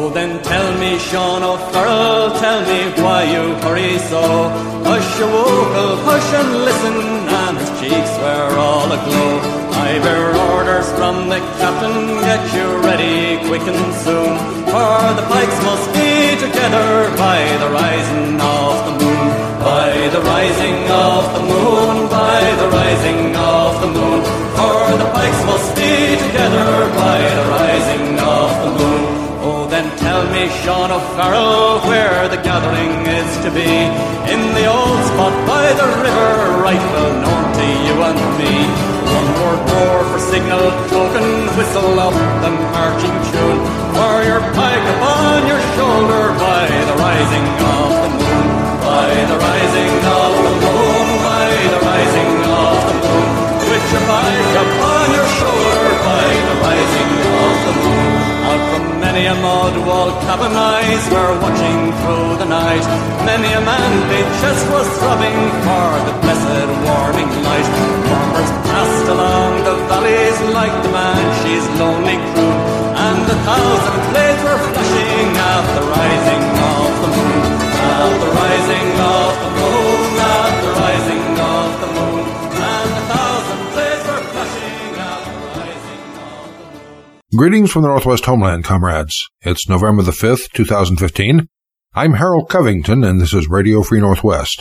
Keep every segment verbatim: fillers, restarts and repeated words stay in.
Oh, then tell me, Sean O'Farrell, tell me why you hurry so. Hush your vocal, hush and listen, and his cheeks were all aglow. I bear orders from the captain, get you ready quick and soon, for the pikes must be together by the rising of the moon. By the rising of the moon, by the rising of the moon, for the pikes must be together by the rising of the moon. Oh, then tell me, Sean O'Farrell, where the gathering is to be. In the old spot by the river, right well known to you and me. One more roar for signal token, whistle up the marching tune, for your pike upon your shoulder by the rising of the moon. By the rising of the moon, by the rising of the moon, with your pike upon your shoulder by the rising of the moon. Out from many a mud wall cabin eyes were watching through the night. Many a man big chest was throbbing for the blessed warming light. Farmers passed along the valleys like the banshees lonely croon, and a thousand blades were flashing at the rising of the moon. At the rising of the moon, at the rising of the moon, and a thousand blades were flashing at the rising of the moon. Greetings from the Northwest homeland, comrades. It's November the fifth, two thousand fifteen. I'm Harold Covington, and this is Radio Free Northwest.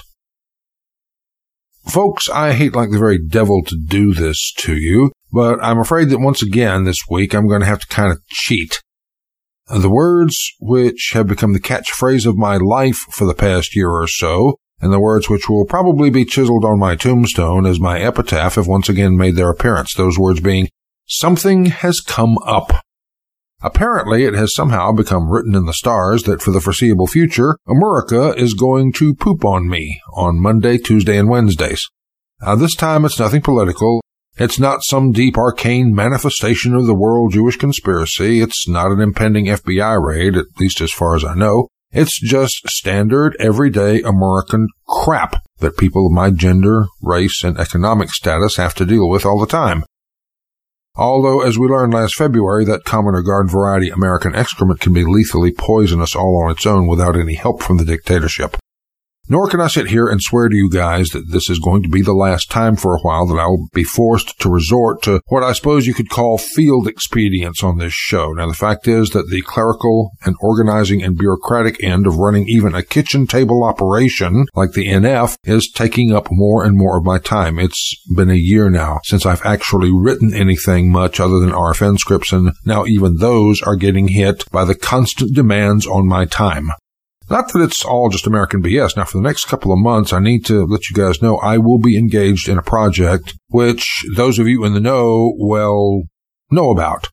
Folks, I hate like the very devil to do this to you, but I'm afraid that once again this week I'm going to have to kind of cheat. The words which have become the catchphrase of my life for the past year or so, and the words which will probably be chiseled on my tombstone as my epitaph have once again made their appearance, those words being, something has come up. Apparently, it has somehow become written in the stars that for the foreseeable future, America is going to poop on me on Monday, Tuesday, and Wednesdays. Now, this time it's nothing political. It's not some deep arcane manifestation of the world Jewish conspiracy. It's not an impending F B I raid, at least as far as I know. It's just standard, everyday American crap that people of my gender, race, and economic status have to deal with all the time. Although, as we learned last February, that common or garden variety American excrement can be lethally poisonous all on its own without any help from the dictatorship. Nor can I sit here and swear to you guys that this is going to be the last time for a while that I'll be forced to resort to what I suppose you could call field expedients on this show. Now, the fact is that the clerical and organizing and bureaucratic end of running even a kitchen table operation like the N F is taking up more and more of my time. It's been a year now since I've actually written anything much other than R F N scripts, and now even those are getting hit by the constant demands on my time. Not that it's all just American B S. Now, for the next couple of months, I need to let you guys know I will be engaged in a project which those of you in the know, well, know about.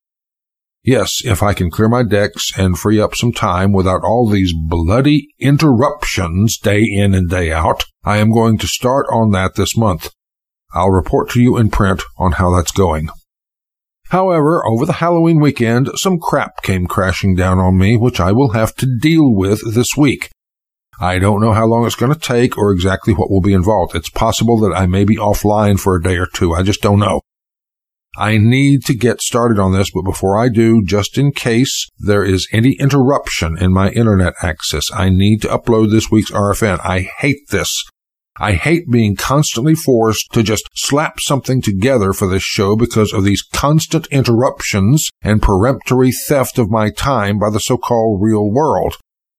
Yes, if I can clear my decks and free up some time without all these bloody interruptions day in and day out, I am going to start on that this month. I'll report to you in print on how that's going. However, over the Halloween weekend, some crap came crashing down on me, which I will have to deal with this week. I don't know how long it's going to take or exactly what will be involved. It's possible that I may be offline for a day or two. I just don't know. I need to get started on this, but before I do, just in case there is any interruption in my internet access, I need to upload this week's R F N. I hate this. I hate being constantly forced to just slap something together for this show because of these constant interruptions and peremptory theft of my time by the so-called real world.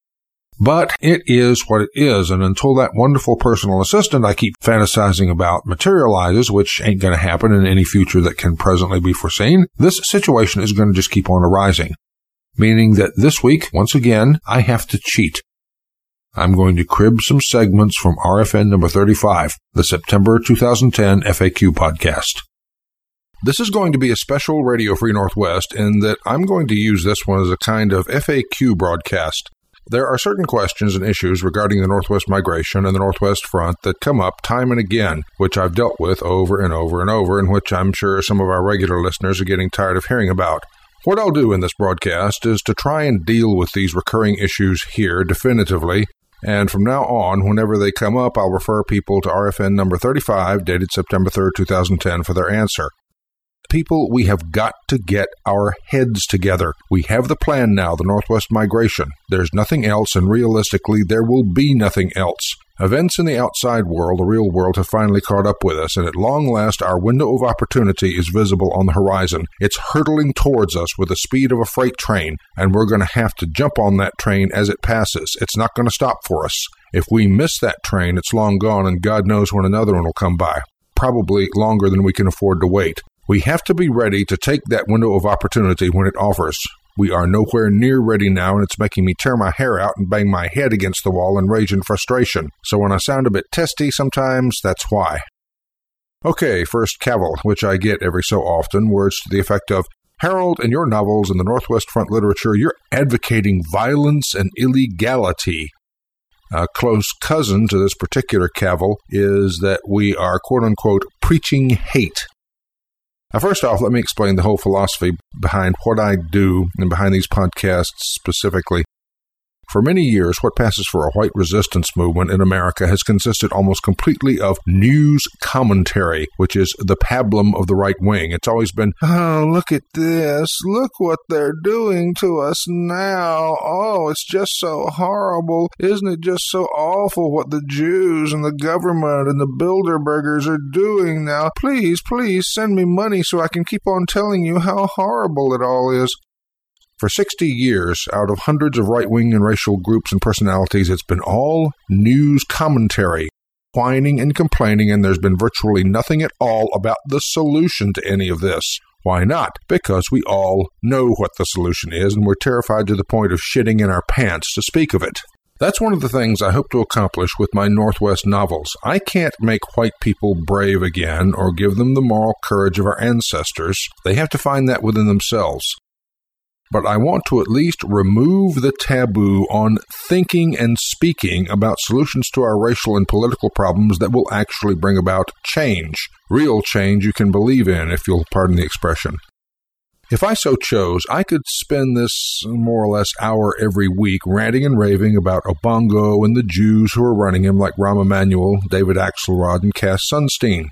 But it is what it is, and until that wonderful personal assistant I keep fantasizing about materializes, which ain't going to happen in any future that can presently be foreseen, this situation is going to just keep on arising. Meaning that this week, once again, I have to cheat. I'm going to crib some segments from R F N number thirty-five, the September two thousand ten F A Q podcast. This is going to be a special Radio Free Northwest in that I'm going to use this one as a kind of F A Q broadcast. There are certain questions and issues regarding the Northwest migration and the Northwest Front that come up time and again, which I've dealt with over and over and over, and which I'm sure some of our regular listeners are getting tired of hearing about. What I'll do in this broadcast is to try and deal with these recurring issues here definitively, and from now on, whenever they come up, I'll refer people to R F N number thirty-five, dated September third, two thousand ten, for their answer. people, we have got to get our heads together. We have the plan now, the Northwest migration. There's nothing else, and realistically, there will be nothing else. Events in the outside world, the real world, have finally caught up with us, and at long last, our window of opportunity is visible on the horizon. It's hurtling towards us with the speed of a freight train, and we're going to have to jump on that train as it passes. It's not going to stop for us. If we miss that train, it's long gone, and God knows when another one will come by. Probably longer than we can afford to wait. We have to be ready to take that window of opportunity when it offers. We are nowhere near ready now, and it's making me tear my hair out and bang my head against the wall in rage and frustration. So when I sound a bit testy sometimes, that's why. Okay, first cavil, which I get every so often, words to the effect of, Harold, in your novels and the Northwest Front literature, you're advocating violence and illegality. A close cousin to this particular cavil is that we are, quote-unquote, preaching hate. Now, first off, let me explain the whole philosophy behind what I do and behind these podcasts specifically. For many years, what passes for a white resistance movement in America has consisted almost completely of news commentary, which is the pablum of the right wing. It's always been, oh, look at this. Look what they're doing to us now. Oh, it's just so horrible. Isn't it just so awful what the Jews and the government and the Bilderbergers are doing now? Please, please send me money so I can keep on telling you how horrible it all is. For sixty years, out of hundreds of right-wing and racial groups and personalities, it's been all news commentary, whining and complaining, and there's been virtually nothing at all about the solution to any of this. Why not? Because we all know what the solution is, and we're terrified to the point of shitting in our pants to speak of it. That's one of the things I hope to accomplish with my Northwest novels. I can't make white people brave again or give them the moral courage of our ancestors. They have to find that within themselves. But I want to at least remove the taboo on thinking and speaking about solutions to our racial and political problems that will actually bring about change. Real change you can believe in, if you'll pardon the expression. If I so chose, I could spend this more or less hour every week ranting and raving about Obongo and the Jews who are running him like Rahm Emanuel, David Axelrod, and Cass Sunstein.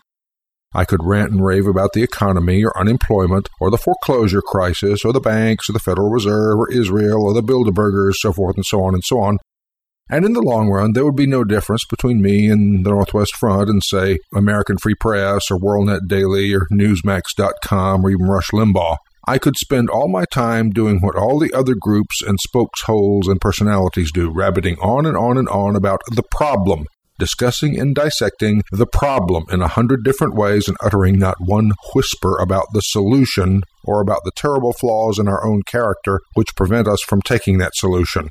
I could rant and rave about the economy or unemployment or the foreclosure crisis or the banks or the Federal Reserve or Israel or the Bilderbergers, so forth and so on and so on. And in the long run, there would be no difference between me and the Northwest Front and, say, American Free Press or WorldNet Daily or Newsmax dot com or even Rush Limbaugh. I could spend all my time doing what all the other groups and spokesholes and personalities do, rabbiting on and on and on about the problem, discussing and dissecting the problem in a hundred different ways and uttering not one whisper about the solution or about the terrible flaws in our own character which prevent us from taking that solution.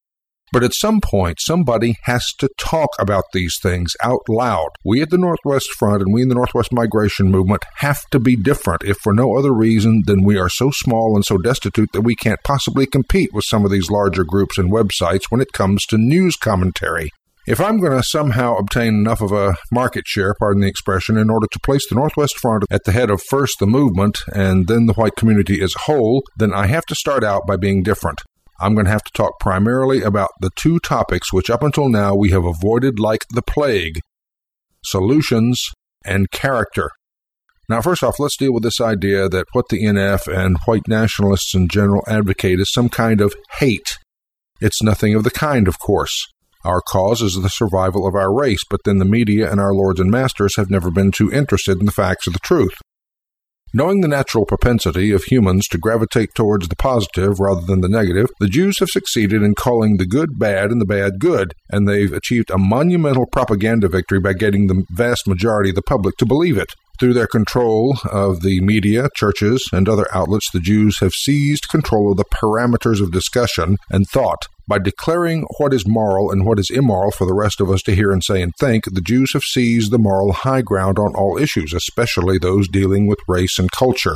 But at some point, somebody has to talk about these things out loud. We at the Northwest Front and we in the Northwest Migration Movement have to be different, if for no other reason than we are so small and so destitute that we can't possibly compete with some of these larger groups and websites when it comes to news commentary. If I'm going to somehow obtain enough of a market share, pardon the expression, in order to place the Northwest Front at the head of first the movement and then the white community as a whole, then I have to start out by being different. I'm going to have to talk primarily about the two topics which up until now we have avoided like the plague: solutions and character. Now, first off, let's deal with this idea that what the N F and white nationalists in general advocate is some kind of hate. It's nothing of the kind, of course. Our cause is the survival of our race, but then the media and our lords and masters have never been too interested in the facts of the truth. Knowing the natural propensity of humans to gravitate towards the positive rather than the negative, the Jews have succeeded in calling the good bad and the bad good, and they've achieved a monumental propaganda victory by getting the vast majority of the public to believe it. Through their control of the media, churches, and other outlets, the Jews have seized control of the parameters of discussion and thought. By declaring what is moral and what is immoral for the rest of us to hear and say and think, the Jews have seized the moral high ground on all issues, especially those dealing with race and culture.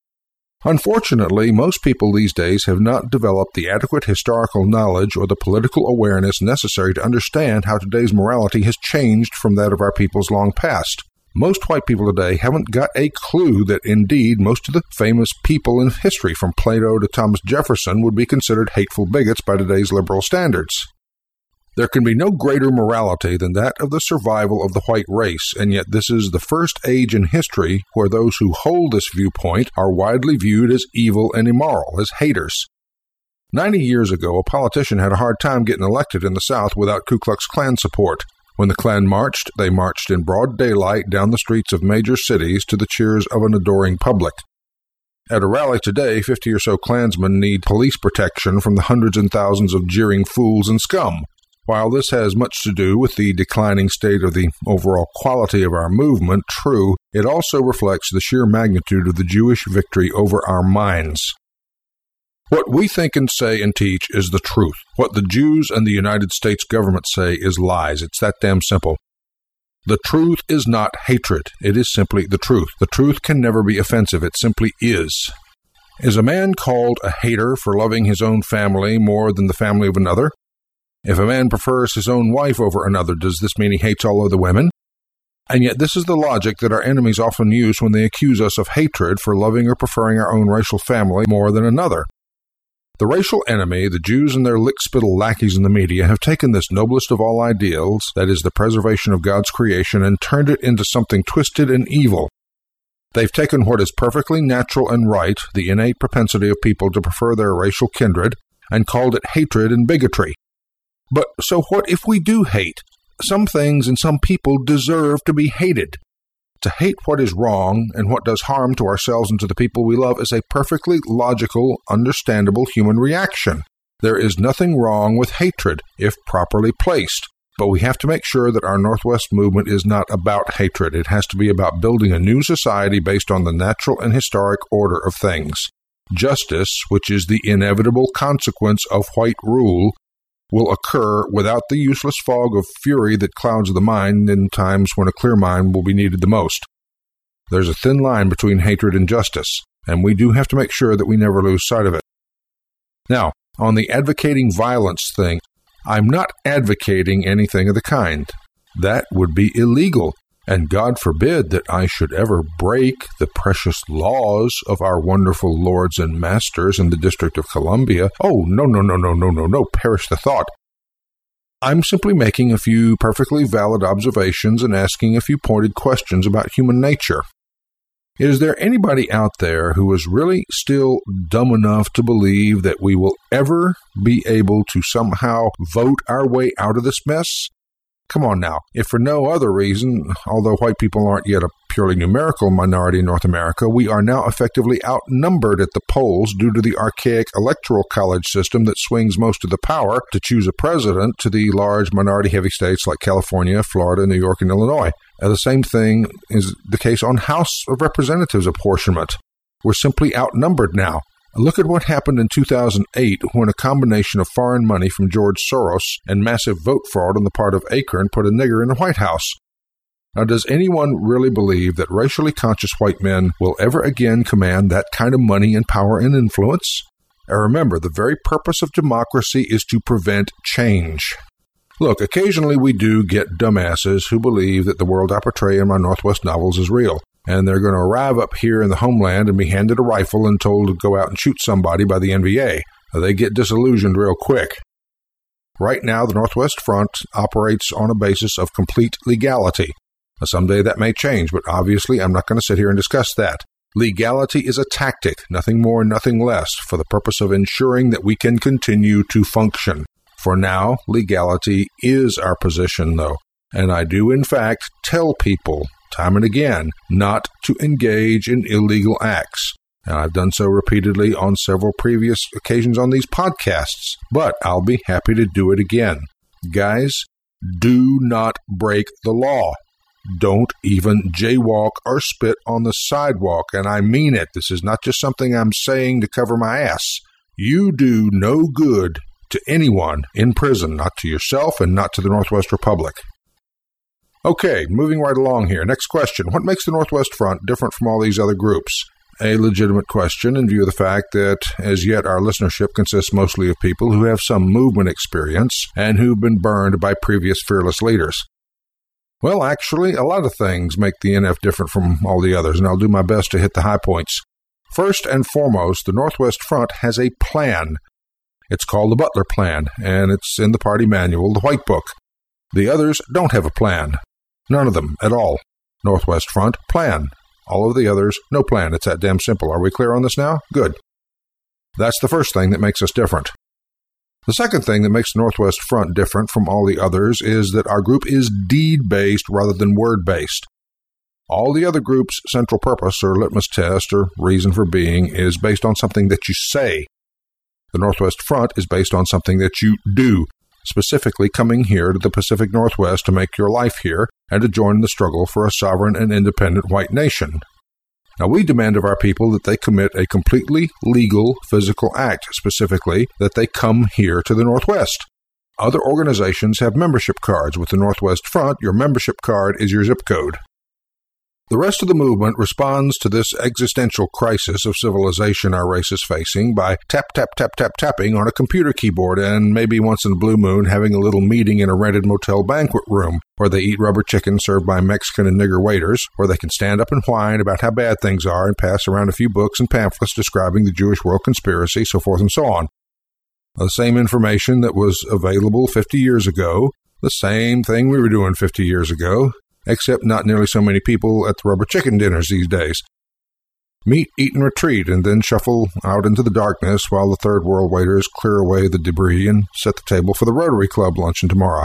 Unfortunately, most people these days have not developed the adequate historical knowledge or the political awareness necessary to understand how today's morality has changed from that of our peoples long past. Most white people today haven't got a clue that indeed most of the famous people in history, from Plato to Thomas Jefferson, would be considered hateful bigots by today's liberal standards. There can be no greater morality than that of the survival of the white race, and yet this is the first age in history where those who hold this viewpoint are widely viewed as evil and immoral, as haters. Ninety years ago, a politician had a hard time getting elected in the South without Ku Klux Klan support. When the Klan marched, they marched in broad daylight down the streets of major cities to the cheers of an adoring public. At a rally today, fifty or so Klansmen need police protection from the hundreds and thousands of jeering fools and scum. While this has much to do with the declining state of the overall quality of our movement, true, it also reflects the sheer magnitude of the Jewish victory over our minds. What we think and say and teach is the truth. What the Jews and the United States government say is lies. It's that damn simple. The truth is not hatred. It is simply the truth. The truth can never be offensive. It simply is. Is a man called a hater for loving his own family more than the family of another? If a man prefers his own wife over another, does this mean he hates all other women? And yet this is the logic that our enemies often use when they accuse us of hatred for loving or preferring our own racial family more than another. The racial enemy, the Jews and their lick-spittle lackeys in the media, have taken this noblest of all ideals, that is the preservation of God's creation, and turned it into something twisted and evil. They've taken what is perfectly natural and right, the innate propensity of people to prefer their racial kindred, and called it hatred and bigotry. But so what if we do hate? Some things and some people deserve to be hated. To hate what is wrong and what does harm to ourselves and to the people we love is a perfectly logical, understandable human reaction. There is nothing wrong with hatred if properly placed. But we have to make sure that our Northwest movement is not about hatred. It has to be about building a new society based on the natural and historic order of things. Justice, which is the inevitable consequence of white rule, will occur without the useless fog of fury that clouds the mind in times when a clear mind will be needed the most. There's a thin line between hatred and justice, and we do have to make sure that we never lose sight of it. Now, on the advocating violence thing, I'm not advocating anything of the kind. That would be illegal, and God forbid that I should ever break the precious laws of our wonderful lords and masters in the District of Columbia. Oh, no, no, no, no, no, no, no, perish the thought. I'm simply making a few perfectly valid observations and asking a few pointed questions about human nature. Is there anybody out there who is really still dumb enough to believe that we will ever be able to somehow vote our way out of this mess? Come on now. If for no other reason, although white people aren't yet a purely numerical minority in North America, we are now effectively outnumbered at the polls due to the archaic electoral college system that swings most of the power to choose a president to the large minority-heavy states like California, Florida, New York, and Illinois. And the same thing is the case on House of Representatives apportionment. We're simply outnumbered now. Look at what happened in two thousand eight when a combination of foreign money from George Soros and massive vote fraud on the part of Acorn put a nigger in the White House. Now, does anyone really believe that racially conscious white men will ever again command that kind of money and power and influence? And remember, the very purpose of democracy is to prevent change. Look, occasionally we do get dumbasses who believe that the world I portray in my Northwest novels is real. And they're going to arrive up here in the homeland and be handed a rifle and told to go out and shoot somebody by the N V A. They get disillusioned real quick. Right now, the Northwest Front operates on a basis of complete legality. Now, someday that may change, but obviously I'm not going to sit here and discuss that. Legality is a tactic, nothing more, nothing less, for the purpose of ensuring that we can continue to function. For now, legality is our position, though. And I do, in fact, tell people time and again, not to engage in illegal acts. And I've done so repeatedly on several previous occasions on these podcasts, but I'll be happy to do it again. Guys, do not break the law. Don't even jaywalk or spit on the sidewalk, and I mean it. This is not just something I'm saying to cover my ass. You do no good to anyone in prison, not to yourself and not to the Northwest Republic. Okay, moving right along here. Next question. What makes the Northwest Front different from all these other groups? A legitimate question in view of the fact that, as yet, our listenership consists mostly of people who have some movement experience and who've been burned by previous fearless leaders. Well, actually, a lot of things make the N F different from all the others, and I'll do my best to hit the high points. First and foremost, the Northwest Front has a plan. It's called the Butler Plan, and it's in the party manual, the White Book. The others don't have a plan. None of them at all. Northwest Front, plan. All of the others, no plan. It's that damn simple. Are we clear on this now? Good. That's the first thing that makes us different. The second thing that makes the Northwest Front different from all the others is that our group is deed-based rather than word-based. All the other groups' central purpose or litmus test or reason for being is based on something that you say. The Northwest Front is based on something that you do, specifically coming here to the Pacific Northwest to make your life here and to join the struggle for a sovereign and independent white nation. Now, we demand of our people that they commit a completely legal physical act, specifically that they come here to the Northwest. Other organizations have membership cards. With the Northwest Front, your membership card is your zip code. The rest of the movement responds to this existential crisis of civilization our race is facing by tap, tap, tap, tap, tapping on a computer keyboard and maybe once in a blue moon having a little meeting in a rented motel banquet room where they eat rubber chicken served by Mexican and nigger waiters, where they can stand up and whine about how bad things are and pass around a few books and pamphlets describing the Jewish world conspiracy, so forth and so on. The same information that was available fifty years ago, the same thing we were doing fifty years ago, except not nearly so many people at the rubber chicken dinners these days. Meet, eat, and retreat, and then shuffle out into the darkness while the third world waiters clear away the debris and set the table for the Rotary Club luncheon tomorrow.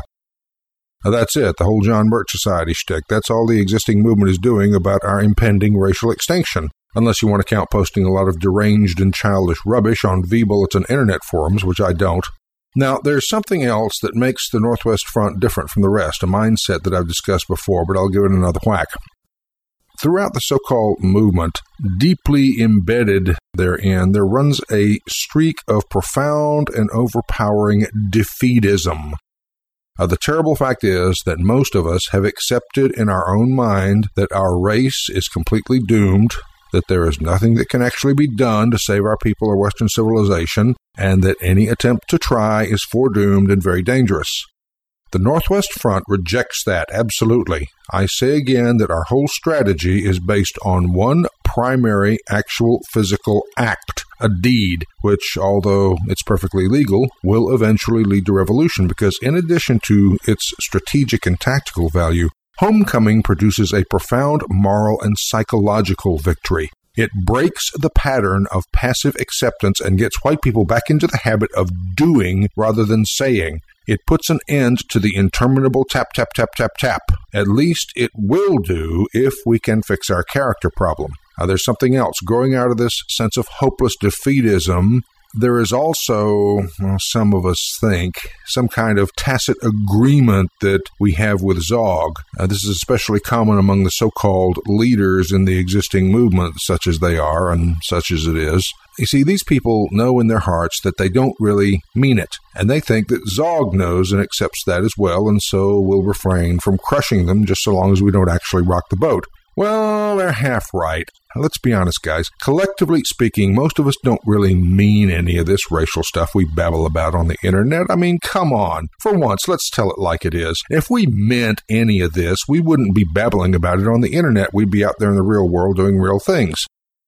Now that's it, the whole John Birch Society shtick. That's all the existing movement is doing about our impending racial extinction, unless you want to count posting a lot of deranged and childish rubbish on V-Bulletin internet forums, which I don't. Now, there's something else that makes the Northwest Front different from the rest, a mindset that I've discussed before, but I'll give it another whack. Throughout the so-called movement, deeply embedded therein, there runs a streak of profound and overpowering defeatism. Uh, the terrible fact is that most of us have accepted in our own mind that our race is completely doomed, that there is nothing that can actually be done to save our people or Western civilization, and that any attempt to try is foredoomed and very dangerous. The Northwest Front rejects that, absolutely. I say again that our whole strategy is based on one primary actual physical act, a deed, which, although it's perfectly legal, will eventually lead to revolution, because in addition to its strategic and tactical value, homecoming produces a profound moral and psychological victory. It breaks the pattern of passive acceptance and gets white people back into the habit of doing rather than saying. It puts an end to the interminable tap, tap, tap, tap, tap. At least it will do if we can fix our character problem. Now, there's something else. Growing out of this sense of hopeless defeatism, there is also, well, some of us think, some kind of tacit agreement that we have with Zog. Uh, this is especially common among the so-called leaders in the existing movement, such as they are and such as it is. You see, these people know in their hearts that they don't really mean it, and they think that Zog knows and accepts that as well, and so will refrain from crushing them just so long as we don't actually rock the boat. Well, they're half right. Let's be honest, guys. Collectively speaking, most of us don't really mean any of this racial stuff we babble about on the internet. I mean, come on. For once, let's tell it like it is. If we meant any of this, we wouldn't be babbling about it on the internet. We'd be out there in the real world doing real things.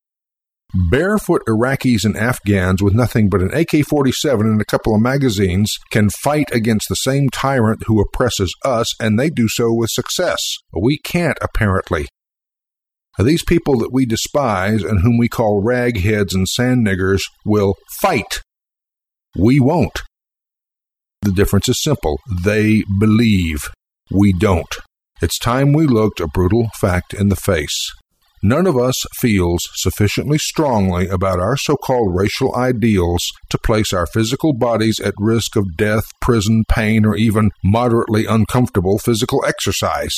Barefoot Iraqis and Afghans with nothing but an A K forty-seven and a couple of magazines can fight against the same tyrant who oppresses us, and they do so with success. We can't, apparently. These people that we despise and whom we call ragheads and sand niggers will fight. We won't. The difference is simple. They believe. We don't. It's time we looked a brutal fact in the face. None of us feels sufficiently strongly about our so-called racial ideals to place our physical bodies at risk of death, prison, pain, or even moderately uncomfortable physical exercise.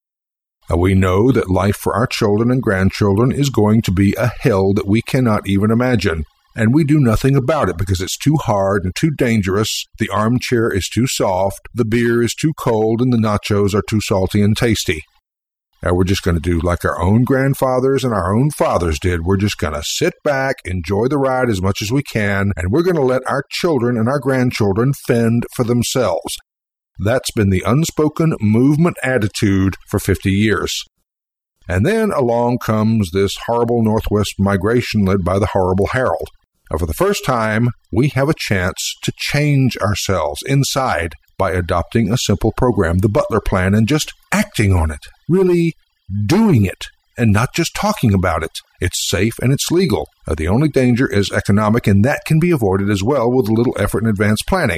We know that life for our children and grandchildren is going to be a hell that we cannot even imagine, and we do nothing about it because it's too hard and too dangerous, the armchair is too soft, the beer is too cold, and the nachos are too salty and tasty. Now we're just going to do like our own grandfathers and our own fathers did. We're just going to sit back, enjoy the ride as much as we can, and we're going to let our children and our grandchildren fend for themselves. That's been the unspoken movement attitude for fifty years. And then along comes this horrible Northwest migration led by the horrible Harold. And for the first time, we have a chance to change ourselves inside by adopting a simple program, the Butler Plan, and just acting on it, really doing it, and not just talking about it. It's safe and it's legal. Uh, the only danger is economic, and that can be avoided as well with a little effort and advanced planning.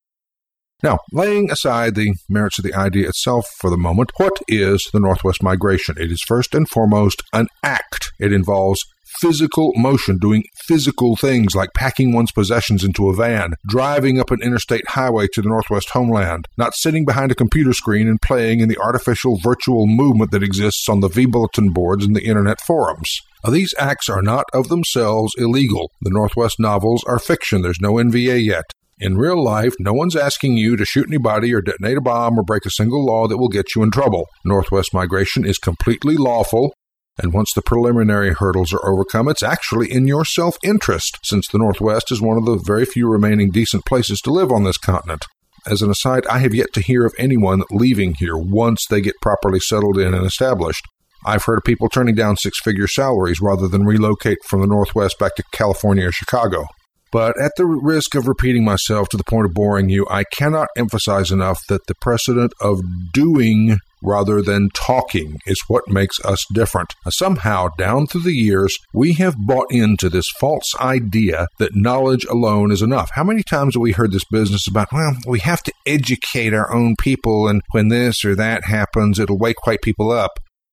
Now, laying aside the merits of the idea itself for the moment, what is the Northwest Migration? It is first and foremost an act. It involves physical motion, doing physical things like packing one's possessions into a van, driving up an interstate highway to the Northwest homeland, not sitting behind a computer screen and playing in the artificial virtual movement that exists on the V-bulletin boards and the internet forums. Now, these acts are not of themselves illegal. The Northwest novels are fiction. There's no N V A yet. In real life, no one's asking you to shoot anybody or detonate a bomb or break a single law that will get you in trouble. Northwest migration is completely lawful, and once the preliminary hurdles are overcome, it's actually in your self-interest, since the Northwest is one of the very few remaining decent places to live on this continent. As an aside, I have yet to hear of anyone leaving here once they get properly settled in and established. I've heard of people turning down six-figure salaries rather than relocate from the Northwest back to California or Chicago. But at the risk of repeating myself to the point of boring you, I cannot emphasize enough that the precedent of doing rather than talking is what makes us different. Somehow, down through the years, we have bought into this false idea that knowledge alone is enough. How many times have we heard this business about, well, we have to educate our own people, and when this or that happens, it'll wake white people up.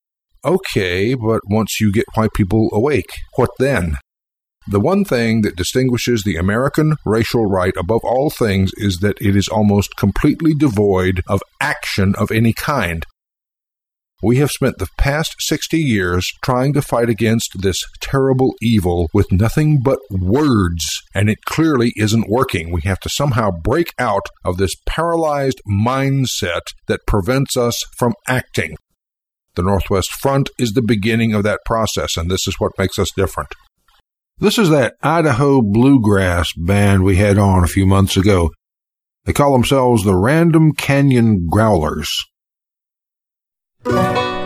Okay, but once you get white people awake, what then? The one thing that distinguishes the American racial right above all things is that it is almost completely devoid of action of any kind. We have spent the past sixty years trying to fight against this terrible evil with nothing but words, and it clearly isn't working. We have to somehow break out of this paralyzed mindset that prevents us from acting. The Northwest Front is the beginning of that process, and this is what makes us different. This is that Idaho bluegrass band we had on a few months ago. They call themselves the Random Canyon Growlers. Lord,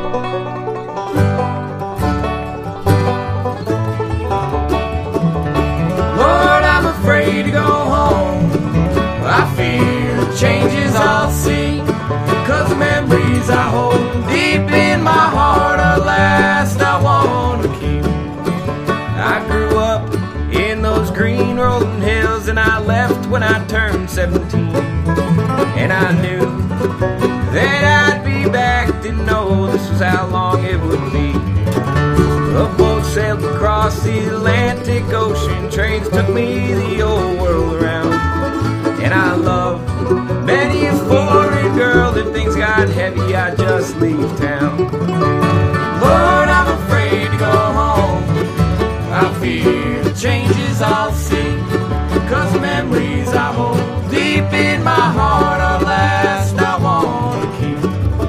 I'm afraid to go home. I fear the changes I'll see, 'cause the memories I hold deep in my heart are last I want to keep. I grew up in those green rolling hills, and I left when I turned seventeen. And I knew that I'd be back, didn't know this was how long it would be. A boat sailed across the Atlantic Ocean, trains took me the old world around. And I loved many a foreign girl, if things got heavy I'd just leave town. Lord, I'm afraid to go home. I fear the changes I'll see, 'cause the memories I hold deep in my heart are last I want to keep.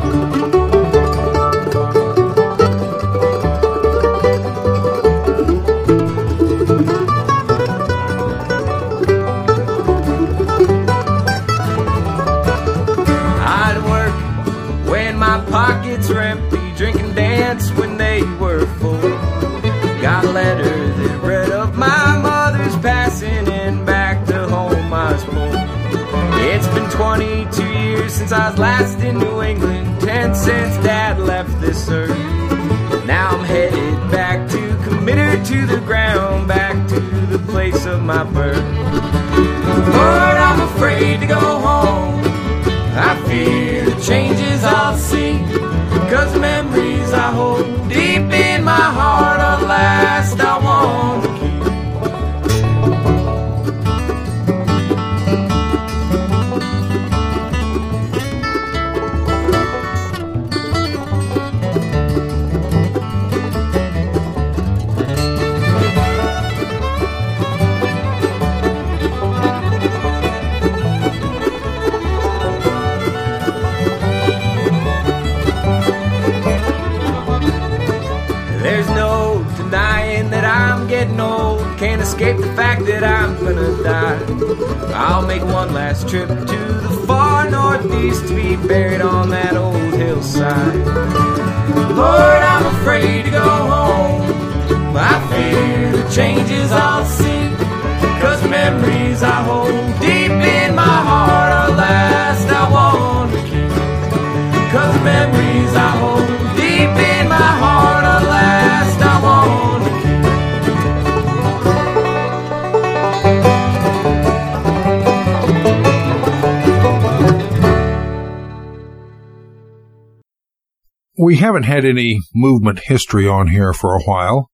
I'd work when my pockets were empty, drink and dance when they were full. Got a letter that read of my mother's passing, and back to home I was born. It's been twenty-two years since I was last in New England, ten since Dad left this earth. Now I'm headed back to commit her to the ground, back to the place of my birth. Lord, I'm afraid to go home. I fear the changes I'll see, 'cause the memories I hold deep in my heart are last I want to keep. Getting old, can't escape the fact that I'm gonna die. I'll make one last trip to the far northeast to be buried on that old hillside. Lord, I'm afraid to go home. I fear the changes I'll see, the memories I hold deep in my heart are last I want to keep. 'Cause the memories I hold deep in my heart are last I want to keep. We haven't had any movement history on here for a while.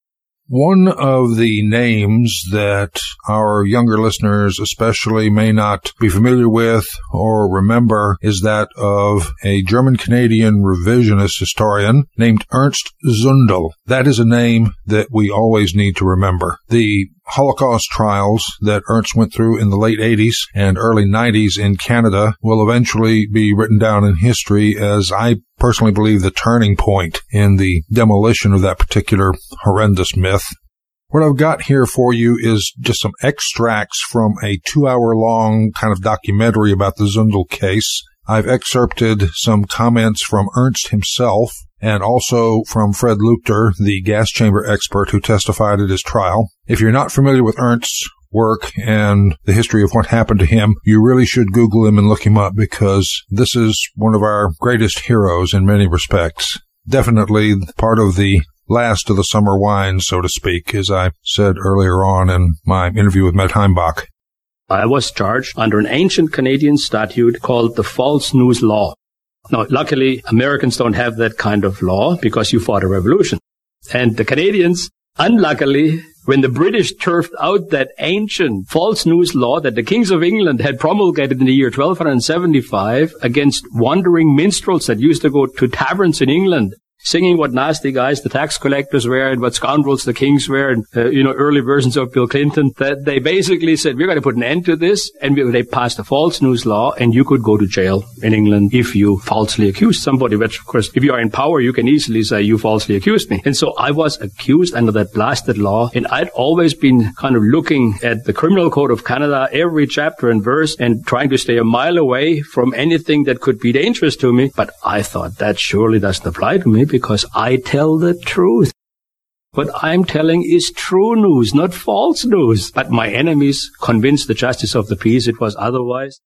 One of the names that our younger listeners especially may not be familiar with or remember is that of a German-Canadian revisionist historian named Ernst Zundel. That is a name that we always need to remember. The Holocaust trials that Ernst went through in the late eighties and early nineties in Canada will eventually be written down in history as, I personally believe, the turning point in the demolition of that particular horrendous myth. What I've got here for you is just some extracts from a two-hour-long kind of documentary about the Zundel case. I've excerpted some comments from Ernst himself and also from Fred Luchter, the gas chamber expert who testified at his trial. If you're not familiar with Ernst's work and the history of what happened to him, you really should Google him and look him up, because this is one of our greatest heroes in many respects. Definitely part of the last of the summer wine, so to speak, as I said earlier on in my interview with Matt Heimbach. I was charged under an ancient Canadian statute called the False News Law. Now, luckily, Americans don't have that kind of law because you fought a revolution. And the Canadians, unluckily, when the British turfed out that ancient false news law that the kings of England had promulgated in the year twelve seventy-five against wandering minstrels that used to go to taverns in England, singing what nasty guys the tax collectors were and what scoundrels the kings were, and, uh, you know, early versions of Bill Clinton, that they basically said, we're going to put an end to this, and we, they passed a false news law, and you could go to jail in England if you falsely accused somebody, which, of course, if you are in power, you can easily say you falsely accused me. And so I was accused under that blasted law, and I'd always been kind of looking at the Criminal Code of Canada, every chapter and verse, and trying to stay a mile away from anything that could be dangerous to me. But I thought that surely doesn't apply to me, because I tell the truth. What I'm telling is true news, not false news. But my enemies convinced the justice of the peace it was otherwise.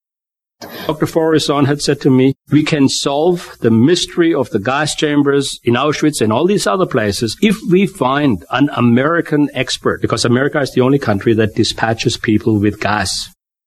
Doctor Forison had said to me, we can solve the mystery of the gas chambers in Auschwitz and all these other places if we find an American expert, because America is the only country that dispatches people with gas.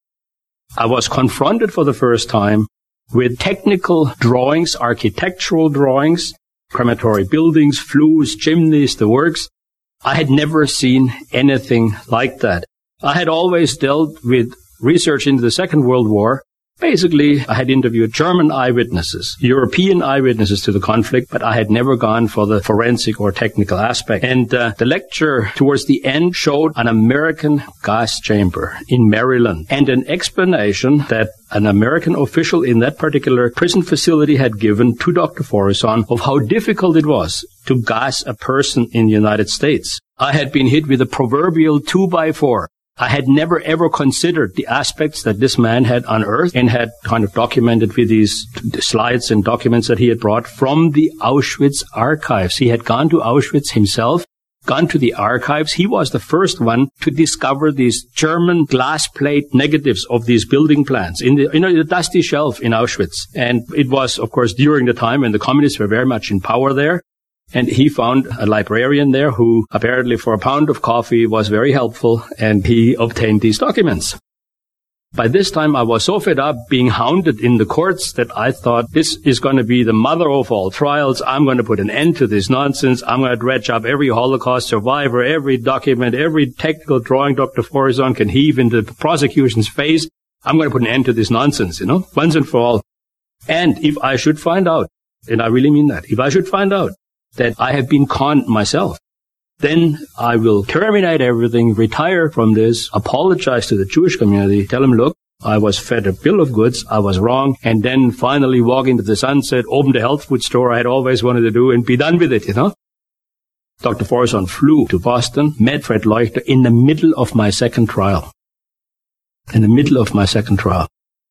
I was confronted for the first time with technical drawings, architectural drawings, crematory buildings, flues, chimneys, the works. I had never seen anything like that. I had always dealt with research into the Second World War. Basically, I had interviewed German eyewitnesses, European eyewitnesses to the conflict, but I had never gone for the forensic or technical aspect. And uh, the lecture towards the end showed an American gas chamber in Maryland and an explanation that an American official in that particular prison facility had given to Doctor Forison of how difficult it was to gas a person in the United States. I had been hit with a proverbial two by four. I had never ever considered the aspects that this man had unearthed and had kind of documented with these slides and documents that he had brought from the Auschwitz archives. He had gone to Auschwitz himself, gone to the archives. He was the first one to discover these German glass plate negatives of these building plans in the, you know, the dusty shelf in Auschwitz. And it was, of course, during the time when the communists were very much in power there. And he found a librarian there who apparently for a pound of coffee was very helpful, and he obtained these documents. By this time, I was so fed up being hounded in the courts that I thought this is going to be the mother of all trials. I'm going to put an end to this nonsense. I'm going to dredge up every Holocaust survivor, every document, every technical drawing Doctor Forison can heave into the prosecution's face. I'm going to put an end to this nonsense, you know, once and for all. And if I should find out, and I really mean that, if I should find out that I have been conned myself, then I will terminate everything, retire from this, apologize to the Jewish community, tell them, look, I was fed a bill of goods, I was wrong, and then finally walk into the sunset, open the health food store I had always wanted to do, and be done with it, you know? Doctor Forison flew to Boston, met Fred Luchter in the middle of my second trial. In the middle of my second trial.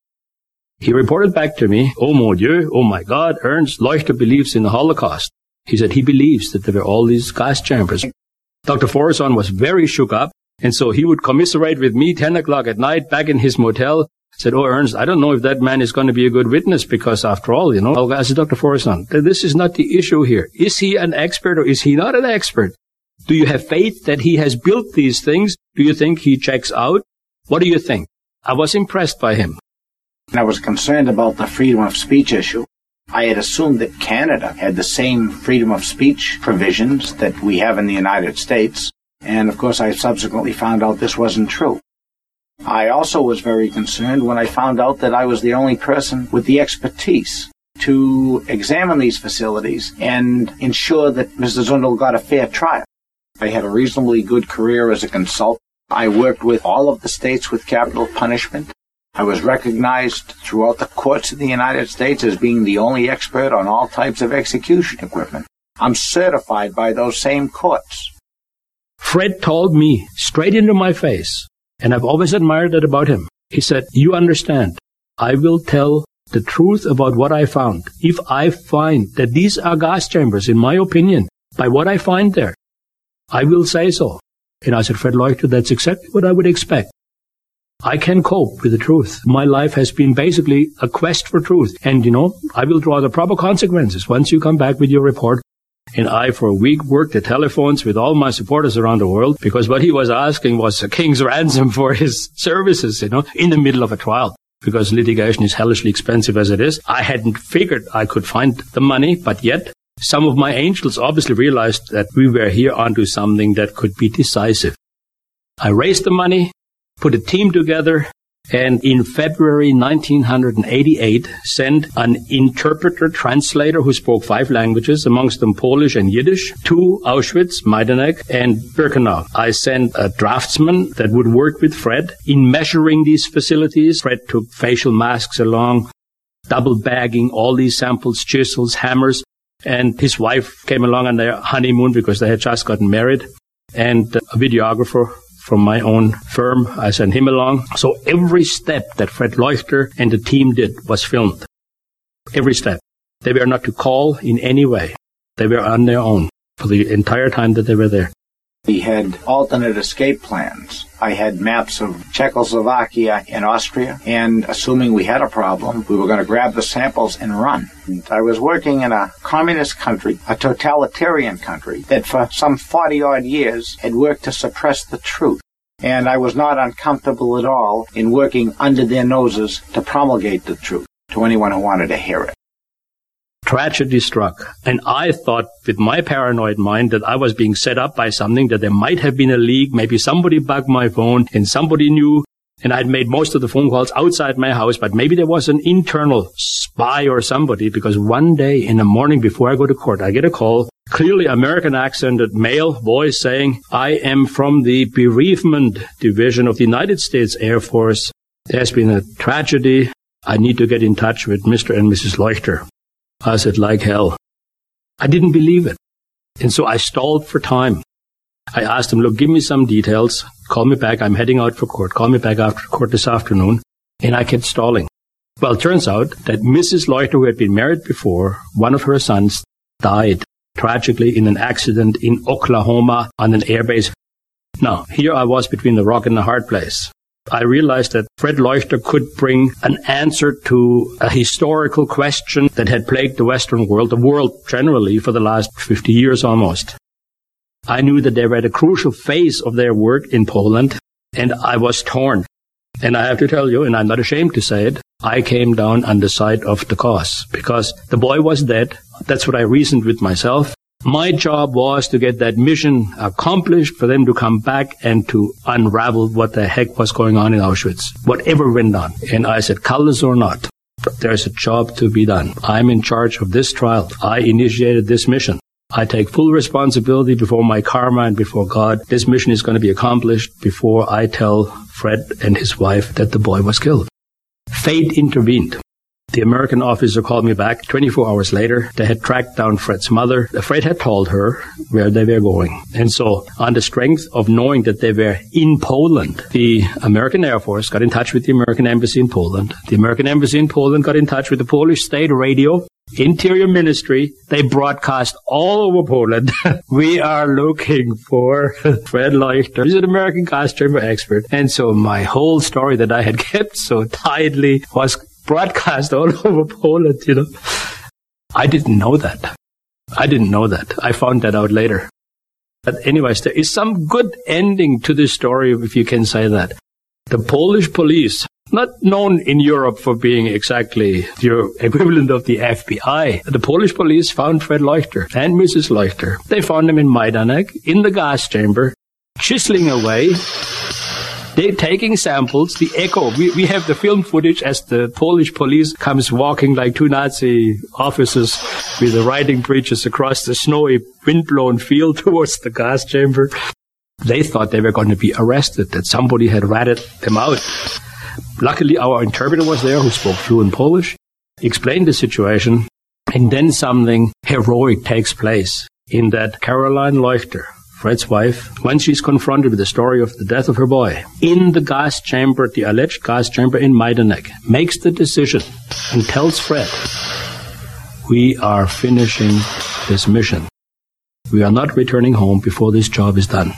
He reported back to me, oh mon Dieu, oh my God, Ernst Luchter believes in the Holocaust. He said he believes that there were all these gas chambers. Doctor Forison was very shook up, And so he would commiserate with me ten o'clock at night back in his motel. I said, oh, Ernst, I don't know if that man is going to be a good witness because after all, you know, I said, Doctor Forreston, this is not the issue here. Is he an expert or is he not an expert? Do you have faith that he has built these things? Do you think he checks out? What do you think? I was impressed by him. I was concerned about the freedom of speech issue. I had assumed that Canada had the same freedom of speech provisions that we have in the United States. And, of course, I subsequently found out this wasn't true. I also was very concerned when I found out that I was the only person with the expertise to examine these facilities and ensure that Mister Zundel got a fair trial. I had a reasonably good career as a consultant. I worked with all of the states with capital punishment. I was recognized throughout the courts of the United States as being the only expert on all types of execution equipment. I'm certified by those same courts. Fred told me straight into my face, and I've always admired that about him. He said, you understand, I will tell the truth about what I found. If I find that these are gas chambers, in my opinion, by what I find there, I will say so. And I said, Fred Leuchter, that's exactly what I would expect. I can cope with the truth. My life has been basically a quest for truth. And, you know, I will draw the proper consequences once you come back with your report. And I, for a week, worked the telephones with all my supporters around the world because what he was asking was a king's ransom for his services, you know, in the middle of a trial. Because litigation is hellishly expensive as it is. I hadn't figured I could find the money, but yet some of my angels obviously realized that we were here onto something that could be decisive. I raised the money, put a team together, and in February nineteen eighty-eight sent an interpreter translator who spoke five languages, amongst them Polish and Yiddish, to Auschwitz, Majdanek, and Birkenau. I sent a draftsman that would work with Fred in measuring these facilities. Fred took facial masks along, double bagging all these samples, chisels, hammers, and his wife came along on their honeymoon because they had just gotten married, and a videographer from my own firm, I sent him along. So every step that Fred Leuchter and the team did was filmed. Every step. They were not to call in any way. They were on their own for the entire time that they were there. We had alternate escape plans. I had maps of Czechoslovakia and Austria, and assuming we had a problem, we were going to grab the samples and run. And I was working in a communist country, a totalitarian country, that for some forty-odd years had worked to suppress the truth. And I was not uncomfortable at all in working under their noses to promulgate the truth to anyone who wanted to hear it. Tragedy struck, and I thought with my paranoid mind that I was being set up by something, that there might have been a leak, maybe somebody bugged my phone and somebody knew, and I'd made most of the phone calls outside my house, but maybe there was an internal spy or somebody, because one day in the morning before I go to court, I get a call, clearly American accented male voice saying, I am from the bereavement division of the United States Air Force. There's been a tragedy. I need to get in touch with Mister and Missus Leuchter. I said, like hell. I didn't believe it. And so I stalled for time. I asked him, look, give me some details. Call me back. I'm heading out for court. Call me back after court this afternoon. And I kept stalling. Well, it turns out that Missus Leuchter, who had been married before, one of her sons died tragically in an accident in Oklahoma on an airbase. Now, here I was between the rock and the hard place. I realized that Fred Leuchter could bring an answer to a historical question that had plagued the Western world, the world generally, for the last fifty years almost. I knew that they were at a crucial phase of their work in Poland, and I was torn. And I have to tell you, and I'm not ashamed to say it, I came down on the side of the cause, because the boy was dead. That's what I reasoned with myself. My job was to get that mission accomplished, for them to come back and to unravel what the heck was going on in Auschwitz, whatever went on. And I said, colors or not, there's a job to be done. I'm in charge of this trial. I initiated this mission. I take full responsibility before my karma and before God. This mission is going to be accomplished before I tell Fred and his wife that the boy was killed. Fate intervened. The American officer called me back. twenty-four hours later, they had tracked down Fred's mother. Fred had told her where they were going. And so, on the strength of knowing that they were in Poland, the American Air Force got in touch with the American Embassy in Poland. The American Embassy in Poland got in touch with the Polish state radio, Interior Ministry. They broadcast all over Poland. We are looking for Fred Leuchter. He's an American gas chamber expert. And so my whole story that I had kept so tightly was broadcast all over Poland, you know. I didn't know that. I didn't know that. I found that out later. But anyways, there is some good ending to this story, if you can say that. The Polish police, not known in Europe for being exactly the equivalent of the F B I, the Polish police found Fred Leuchter and Missus Leuchter. They found him in Majdanek, in the gas chamber, chiseling away. They're taking samples, the echo. We, we have the film footage as the Polish police comes walking like two Nazi officers with the riding breeches across the snowy, wind-blown field towards the gas chamber. They thought they were going to be arrested, that somebody had ratted them out. Luckily, our interpreter was there who spoke fluent Polish, explained the situation, and then something heroic takes place in that Caroline Leuchter, Fred's wife, when she's confronted with the story of the death of her boy, in the gas chamber, the alleged gas chamber in Majdanek, makes the decision and tells Fred, we are finishing this mission. We are not returning home before this job is done.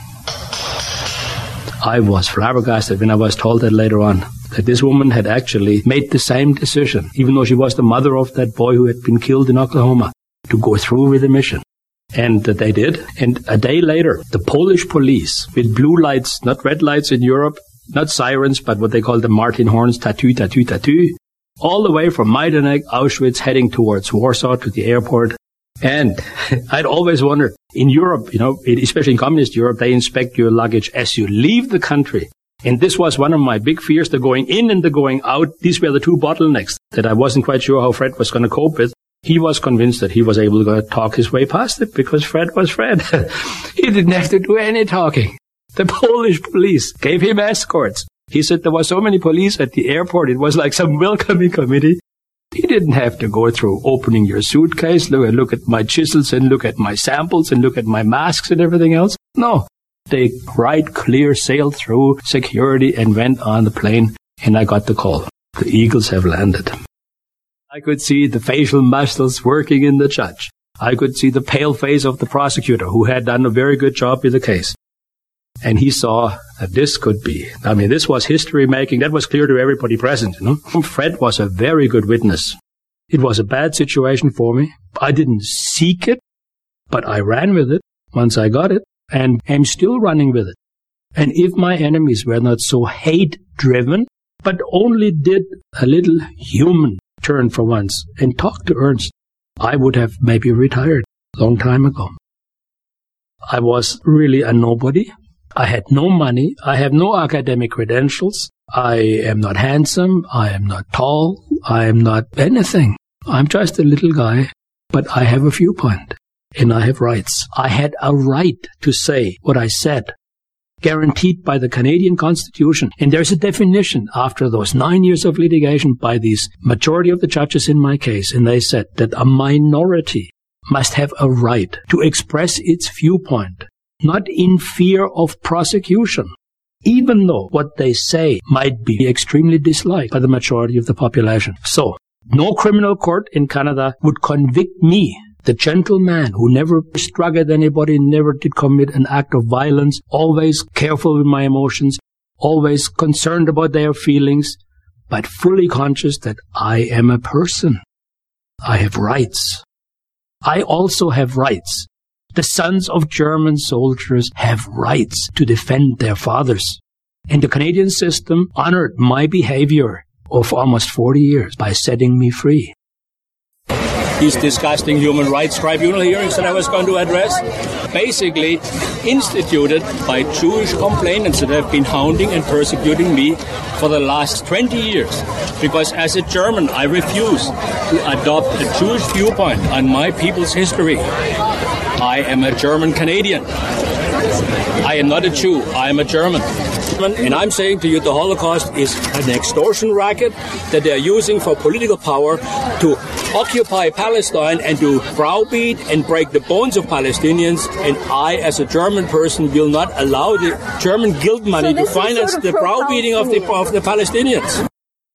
I was flabbergasted when I was told that later on, that this woman had actually made the same decision, even though she was the mother of that boy who had been killed in Oklahoma, to go through with the mission. And that they did. And a day later, the Polish police, with blue lights, not red lights in Europe, not sirens, but what they call the Martin horns, tattoo, tattoo, tattoo, all the way from Majdanek, Auschwitz, heading towards Warsaw to the airport. And I'd always wondered, in Europe, you know, especially in communist Europe, they inspect your luggage as you leave the country. And this was one of my big fears, the going in and the going out. These were the two bottlenecks that I wasn't quite sure how Fred was going to cope with. He was convinced that he was able to talk his way past it because Fred was Fred. He didn't have to do any talking. The Polish police gave him escorts. He said there were so many police at the airport, it was like some welcoming committee. He didn't have to go through opening your suitcase, look, look at my chisels and look at my samples and look at my masks and everything else. No, they right clear sailed through security and went on the plane, and I got the call. The Eagles have landed. I could see the facial muscles working in the judge. I could see the pale face of the prosecutor, who had done a very good job with the case. And he saw that this could be, I mean, this was history making. That was clear to everybody present, you know. Fred was a very good witness. It was a bad situation for me. I didn't seek it, but I ran with it once I got it, and am still running with it. And if my enemies were not so hate-driven, but only did a little human turn for once and talk to Ernst, I would have maybe retired a long time ago. I was really a nobody. I had no money. I have no academic credentials. I am not handsome. I am not tall. I am not anything. I'm just a little guy, but I have a viewpoint and I have rights. I had a right to say what I said, guaranteed by the Canadian Constitution. And there's a definition after those nine years of litigation by these majority of the judges in my case. And they said that a minority must have a right to express its viewpoint, not in fear of prosecution, even though what they say might be extremely disliked by the majority of the population. So, no criminal court in Canada would convict me, the gentleman who never struck at anybody, never did commit an act of violence, always careful with my emotions, always concerned about their feelings, but fully conscious that I am a person. I have rights. I also have rights. The sons of German soldiers have rights to defend their fathers. And the Canadian system honored my behavior of almost forty years by setting me free. These disgusting human rights tribunal hearings that I was going to address, basically instituted by Jewish complainants that have been hounding and persecuting me for the last twenty years. Because as a German, I refuse to adopt a Jewish viewpoint on my people's history. I am a German Canadian. I am not a Jew. I am a German. And I'm saying to you, the Holocaust is an extortion racket that they're using for political power to occupy Palestine and to browbeat and break the bones of Palestinians. And I, as a German person, will not allow the German guild money so to finance sort of the browbeating of the, of the Palestinians.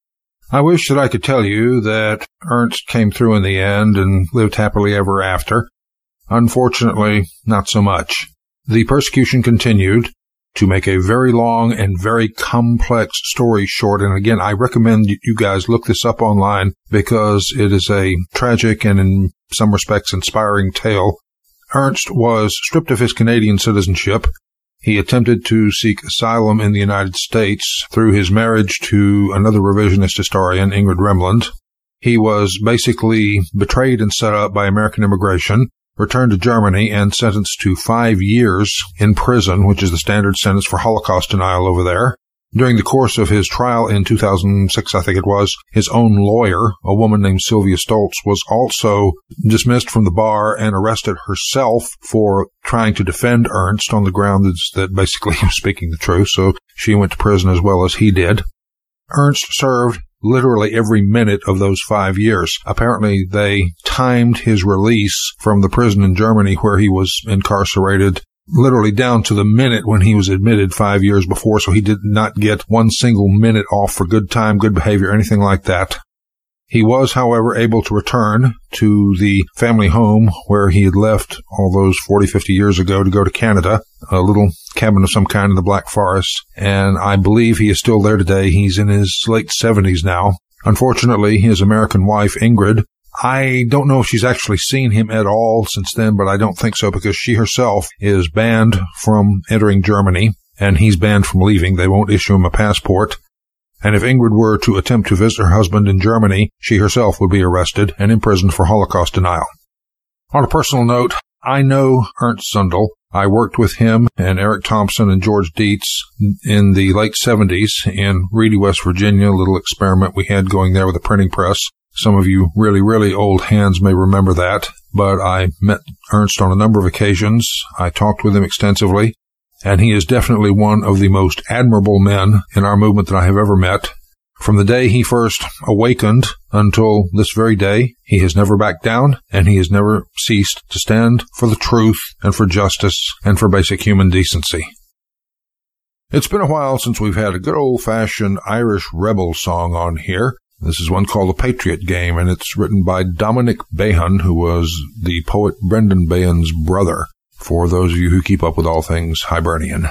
I wish that I could tell you that Ernst came through in the end and lived happily ever after. Unfortunately, not so much. The persecution continued. To make a very long and very complex story short, and again, I recommend you guys look this up online because it is a tragic and in some respects inspiring tale. Ernst was stripped of his Canadian citizenship. He attempted to seek asylum in the United States through his marriage to another revisionist historian, Ingrid Remland. He was basically betrayed and set up by American immigration, returned to Germany, and sentenced to five years in prison, which is the standard sentence for Holocaust denial over there. During the course of his trial in two thousand six, I think it was, his own lawyer, a woman named Sylvia Stoltz, was also dismissed from the bar and arrested herself for trying to defend Ernst on the grounds that basically he was speaking the truth, so she went to prison as well as he did. Ernst served literally every minute of those five years. Apparently, they timed his release from the prison in Germany where he was incarcerated literally down to the minute when he was admitted five years before, so he did not get one single minute off for good time, good behavior, anything like that. He was, however, able to return to the family home where he had left all those forty, fifty years ago to go to Canada, a little cabin of some kind in the Black Forest, and I believe he is still there today. He's in his late seventies now. Unfortunately, his American wife, Ingrid, I don't know if she's actually seen him at all since then, but I don't think so because she herself is banned from entering Germany, and he's banned from leaving. They won't issue him a passport. And if Ingrid were to attempt to visit her husband in Germany, she herself would be arrested and imprisoned for Holocaust denial. On a personal note, I know Ernst Zundel. I worked with him and Eric Thompson and George Dietz in the late seventies in Reedy, West Virginia, a little experiment we had going there with a printing press. Some of you really, really old hands may remember that, but I met Ernst on a number of occasions. I talked with him extensively. And he is definitely one of the most admirable men in our movement that I have ever met. From the day he first awakened until this very day, he has never backed down, and he has never ceased to stand for the truth and for justice and for basic human decency. It's been a while since we've had a good old-fashioned Irish rebel song on here. This is one called The Patriot Game, and it's written by Dominic Behan, who was the poet Brendan Behan's brother, for those of you who keep up with all things Hibernian.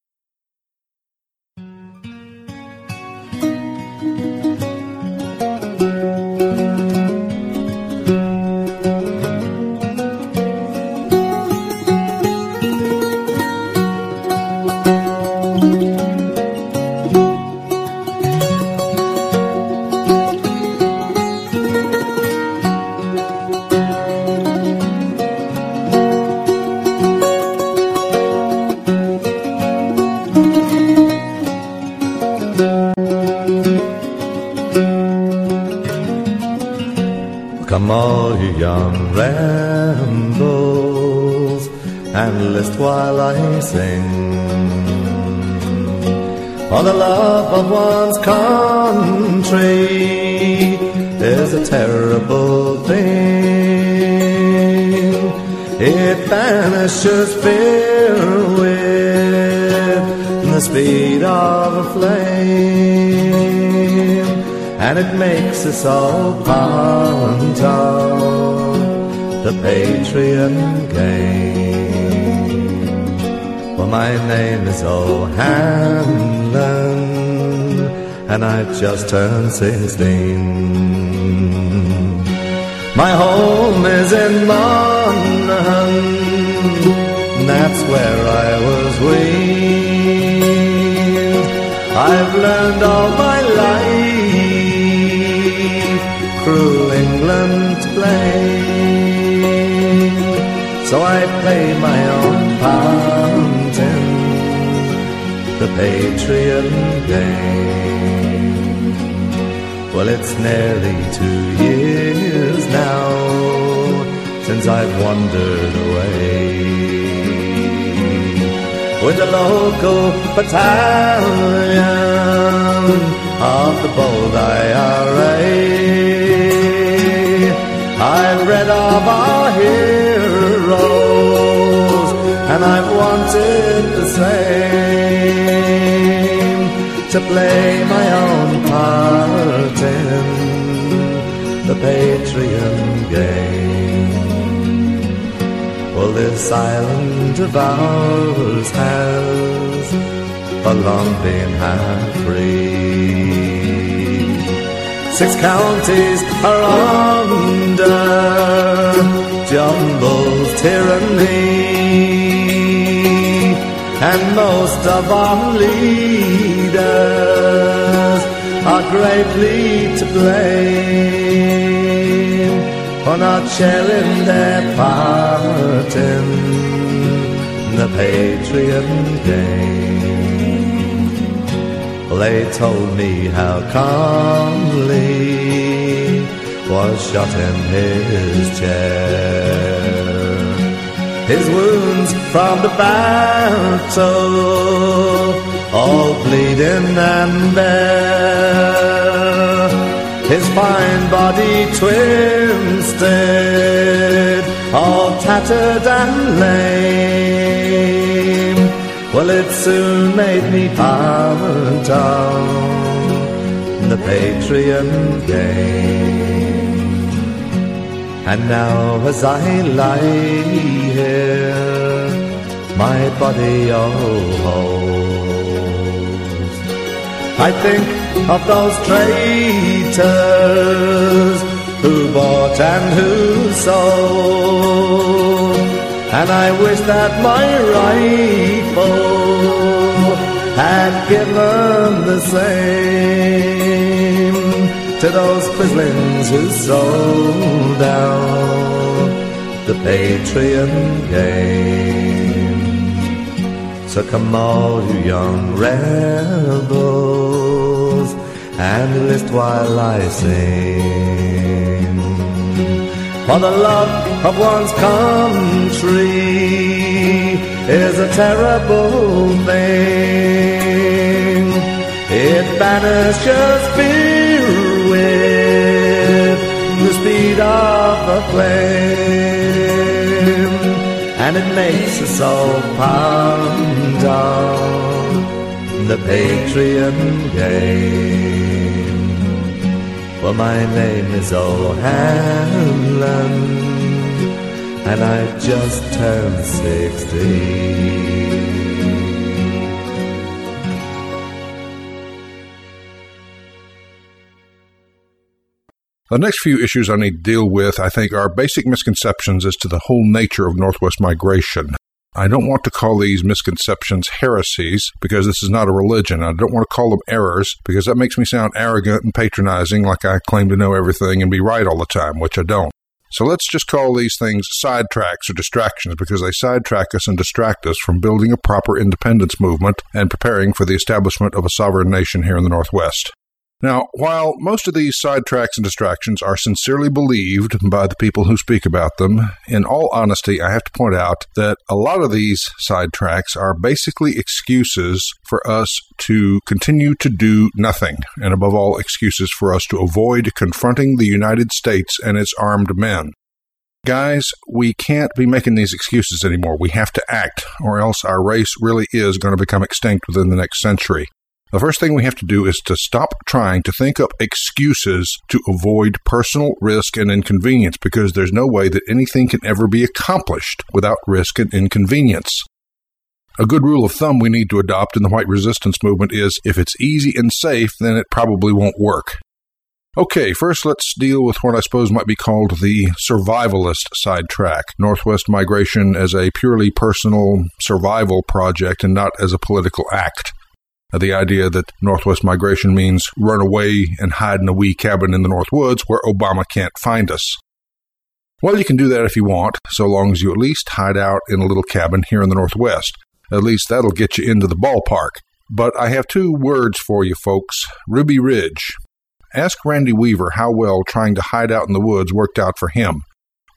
Come all you young rambles and list while I sing. For the love of one's country is a terrible thing. It banishes fear with the speed of a flame, and it makes us all part of the patriot game. Well, my name is O'Hanlon, and I've just turned sixteen. My home is in Monaghan, that's where I was weaned. I've learned all my life cruel England to blame, so I play my own part in the patriot game. Well, it's nearly two years now since I've wandered away. with the local battalion of the bold I R A. I've read of our heroes, and I've wanted the same, to play my own part in the Patreon game. Well, this island of ours has for long been half free. Six counties are under Jumble's tyranny, and most of our leaders are greatly to blame for not sharing their part in the Patreon game. Well, they told me how Conley was shot in his chair, his wounds from the battle all bleeding and bare, his fine body twisted, all tattered and lame. Well, it soon made me part of the Patreon game. And now as I lie here, my body all holds, I think of those traitors who bought and who sold, and I wish that my rifle had given the same to those quislings who sold out the Patreon game. So come all you young rebels and list while I sing, for the love of one's country is a terrible thing. It banishes fear with the speed of a flame, and it makes us all pound on the Patreon game. Well, my name is O'Hanlon, and I've just turned sixty. The next few issues I need to deal with, I think, are basic misconceptions as to the whole nature of Northwest migration. I don't want to call these misconceptions heresies, because this is not a religion. I don't want to call them errors, because that makes me sound arrogant and patronizing, like I claim to know everything and be right all the time, which I don't. So let's just call these things sidetracks or distractions, because they sidetrack us and distract us from building a proper independence movement and preparing for the establishment of a sovereign nation here in the Northwest. Now, while most of these sidetracks and distractions are sincerely believed by the people who speak about them, in all honesty, I have to point out that a lot of these sidetracks are basically excuses for us to continue to do nothing, and above all, excuses for us to avoid confronting the United States and its armed men. Guys, we can't be making these excuses anymore. We have to act, or else our race really is going to become extinct within the next century. The first thing we have to do is to stop trying to think up excuses to avoid personal risk and inconvenience, because there's no way that anything can ever be accomplished without risk and inconvenience. A good rule of thumb we need to adopt in the white resistance movement is, if it's easy and safe, then it probably won't work. Okay, first let's deal with what I suppose might be called the survivalist sidetrack, Northwest migration as a purely personal survival project and not as a political act. The idea that Northwest migration means run away and hide in a wee cabin in the North Woods where Obama can't find us. Well, you can do that if you want, so long as you at least hide out in a little cabin here in the Northwest. At least that'll get you into the ballpark. But I have two words for you folks, Ruby Ridge. Ask Randy Weaver how well trying to hide out in the woods worked out for him.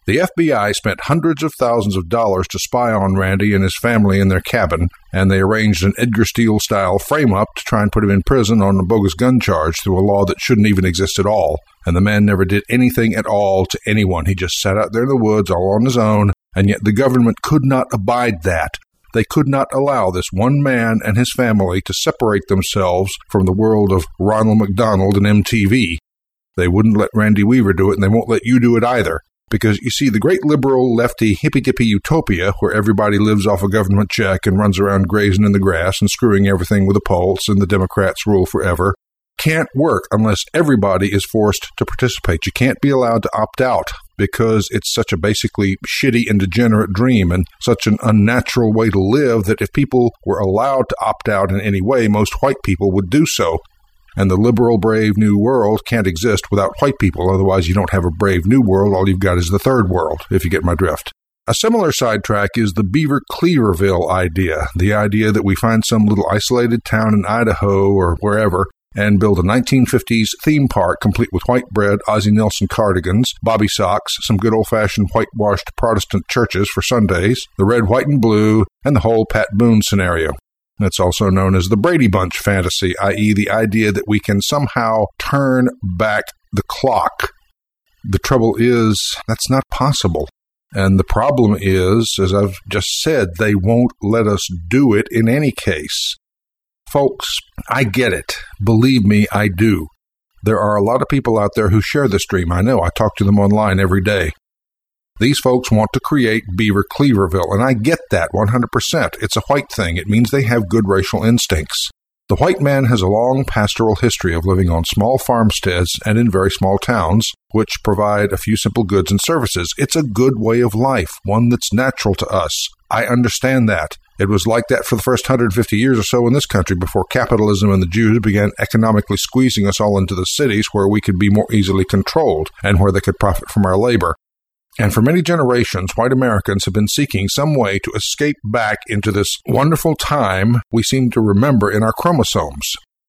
The F B I spent hundreds of thousands of dollars to spy on Randy and his family in their cabin, and they arranged an Edgar Steele-style frame-up to try and put him in prison on a bogus gun charge through a law that shouldn't even exist at all. And the man never did anything at all to anyone. He just sat out there in the woods all on his own, and yet the government could not abide that. They could not allow this one man and his family to separate themselves from the world of Ronald McDonald and M T V. They wouldn't let Randy Weaver do it, and they won't let you do it either. Because, you see, the great liberal, lefty, hippy-dippy utopia where everybody lives off a government check and runs around grazing in the grass and screwing everything with a pulse and the Democrats rule forever, can't work unless everybody is forced to participate. You can't be allowed to opt out because it's such a basically shitty and degenerate dream and such an unnatural way to live that if people were allowed to opt out in any way, most white people would do so. And the liberal, brave new world can't exist without white people. Otherwise, you don't have a brave new world. All you've got is the third world, if you get my drift. A similar sidetrack is the Beaver Cleaverville idea, the idea that we find some little isolated town in Idaho or wherever and build a nineteen fifties theme park complete with white bread, Ozzie Nelson cardigans, bobby socks, some good old-fashioned whitewashed Protestant churches for Sundays, the red, white, and blue, and the whole Pat Boone scenario. That's also known as the Brady Bunch fantasy, that is the idea that we can somehow turn back the clock. The trouble is, that's not possible. And the problem is, as I've just said, they won't let us do it in any case. Folks, I get it. Believe me, I do. There are a lot of people out there who share this dream. I know. I talk to them online every day. These folks want to create Beaver Cleaverville, and I get that one hundred percent. It's a white thing. It means they have good racial instincts. The white man has a long pastoral history of living on small farmsteads and in very small towns, which provide a few simple goods and services. It's a good way of life, one that's natural to us. I understand that. It was like that for the first one hundred fifty years or so in this country before capitalism and the Jews began economically squeezing us all into the cities where we could be more easily controlled and where they could profit from our labor. And for many generations, white Americans have been seeking some way to escape back into this wonderful time we seem to remember in our chromosomes.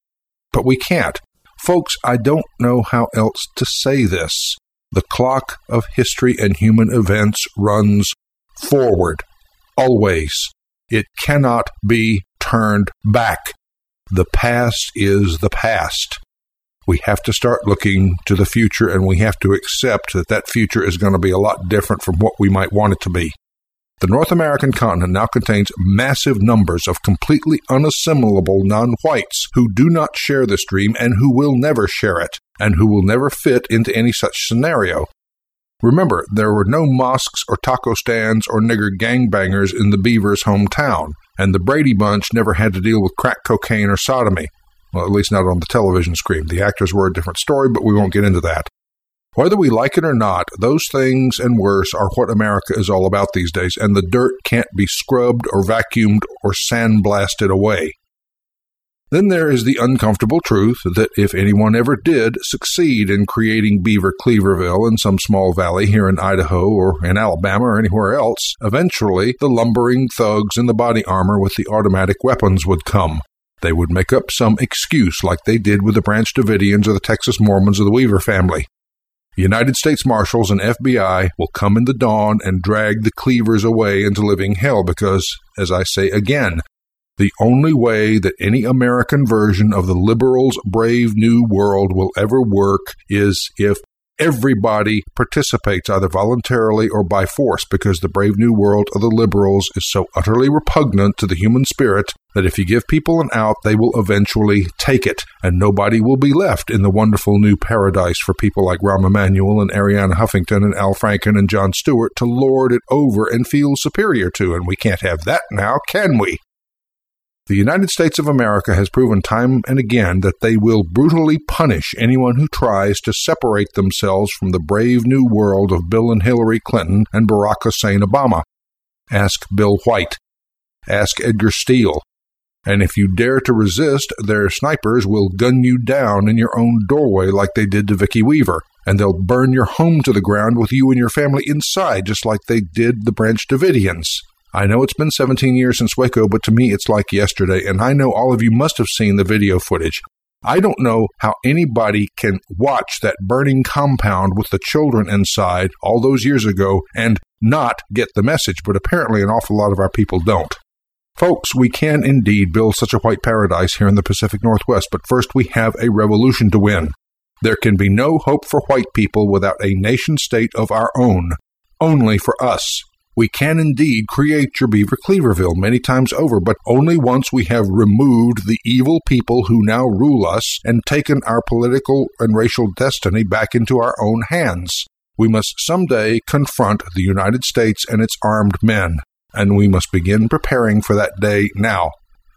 But we can't. Folks, I don't know how else to say this. The clock of history and human events runs forward. Always. It cannot be turned back. The past is the past. We have to start looking to the future, and we have to accept that that future is going to be a lot different from what we might want it to be. The North American continent now contains massive numbers of completely unassimilable non-whites who do not share this dream and who will never share it, and who will never fit into any such scenario. Remember, there were no mosques or taco stands or nigger gangbangers in the Beavers' hometown, and the Brady Bunch never had to deal with crack cocaine or sodomy. Well, at least not on the television screen. The actors were a different story, but we won't get into that. Whether we like it or not, those things and worse are what America is all about these days, and the dirt can't be scrubbed or vacuumed or sandblasted away. Then there is the uncomfortable truth that if anyone ever did succeed in creating Beaver Cleaverville in some small valley here in Idaho or in Alabama or anywhere else, eventually the lumbering thugs in the body armor with the automatic weapons would come. They would make up some excuse like they did with the Branch Davidians or the Texas Mormons or the Weaver family. The United States Marshals and F B I will come in the dawn and drag the Cleavers away into living hell because, as I say again, the only way that any American version of the liberals' brave new world will ever work is if everybody participates either voluntarily or by force, because the brave new world of the liberals is so utterly repugnant to the human spirit that if you give people an out, they will eventually take it, and nobody will be left in the wonderful new paradise for people like Rahm Emanuel and Arianna Huffington and Al Franken and Jon Stewart to lord it over and feel superior to, and we can't have that now, can we? The United States of America has proven time and again that they will brutally punish anyone who tries to separate themselves from the brave new world of Bill and Hillary Clinton and Barack Hussein Obama. Ask Bill White. Ask Edgar Steele. And if you dare to resist, their snipers will gun you down in your own doorway like they did to Vicki Weaver, and they'll burn your home to the ground with you and your family inside just like they did the Branch Davidians. I know it's been seventeen years since Waco, but to me it's like yesterday, and I know all of you must have seen the video footage. I don't know how anybody can watch that burning compound with the children inside all those years ago and not get the message, but apparently an awful lot of our people don't. Folks, we can indeed build such a white paradise here in the Pacific Northwest, but first we have a revolution to win. There can be no hope for white people without a nation-state of our own, only for us. We can indeed create your Beaver Cleaverville many times over, but only once we have removed the evil people who now rule us and taken our political and racial destiny back into our own hands. We must someday confront the United States and its armed men, and we must begin preparing for that day now.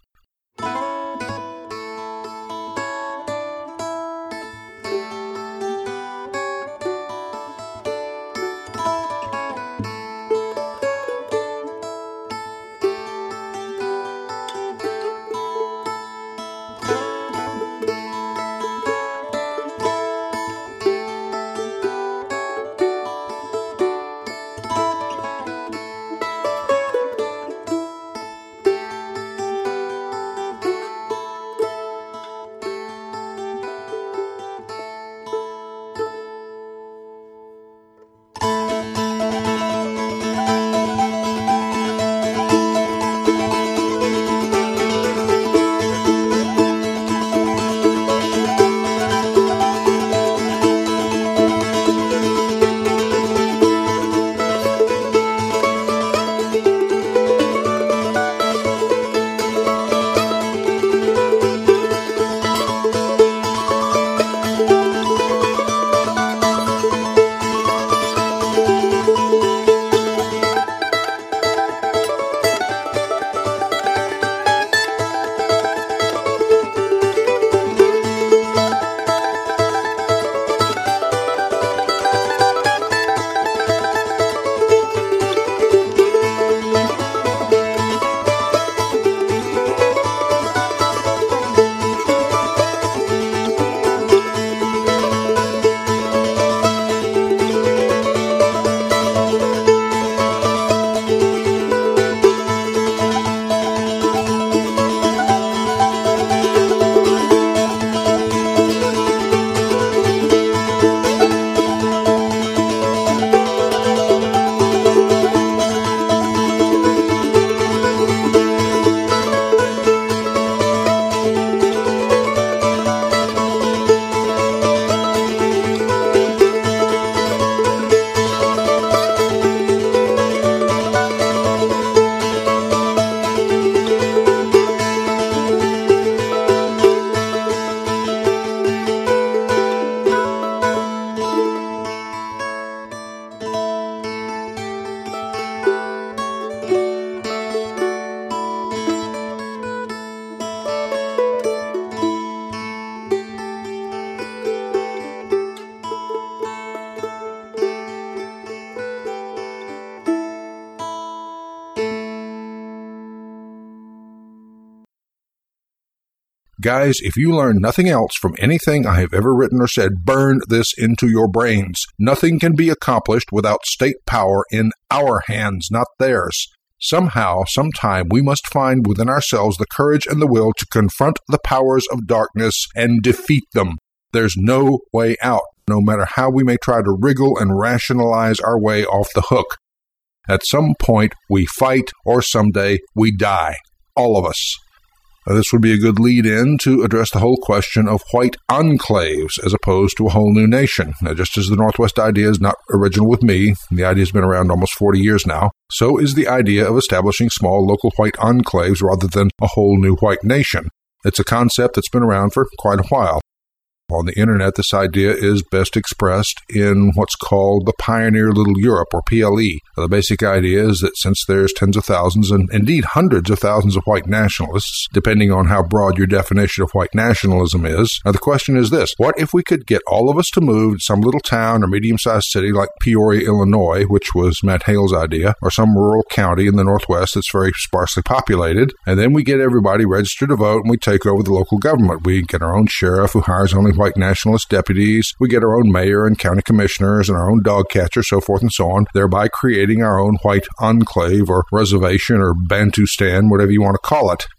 Guys, if you learn nothing else from anything I have ever written or said, burn this into your brains. Nothing can be accomplished without state power in our hands, not theirs. Somehow, sometime, we must find within ourselves the courage and the will to confront the powers of darkness and defeat them. There's no way out, no matter how we may try to wriggle and rationalize our way off the hook. At some point, we fight, or someday we die. All of us. Uh, this would be a good lead-in to address the whole question of white enclaves as opposed to a whole new nation. Now, just as the Northwest idea is not original with me, the idea has been around almost forty years now, so is the idea of establishing small local white enclaves rather than a whole new white nation. It's a concept that's been around for quite a while. On the internet, this idea is best expressed in what's called the Pioneer Little Europe, or P L E. The basic idea is that since there's tens of thousands and indeed hundreds of thousands of white nationalists, depending on how broad your definition of white nationalism is, now the question is this: what if we could get all of us to move to some little town or medium-sized city like Peoria, Illinois, which was Matt Hale's idea, or some rural county in the Northwest that's very sparsely populated, and then we get everybody registered to vote and we take over the local government. We get our own sheriff who hires only white nationalist deputies. We get our own mayor and county commissioners and our own dog catcher, so forth and so on, thereby creating our own white enclave or reservation or Bantustan, whatever you want to call it.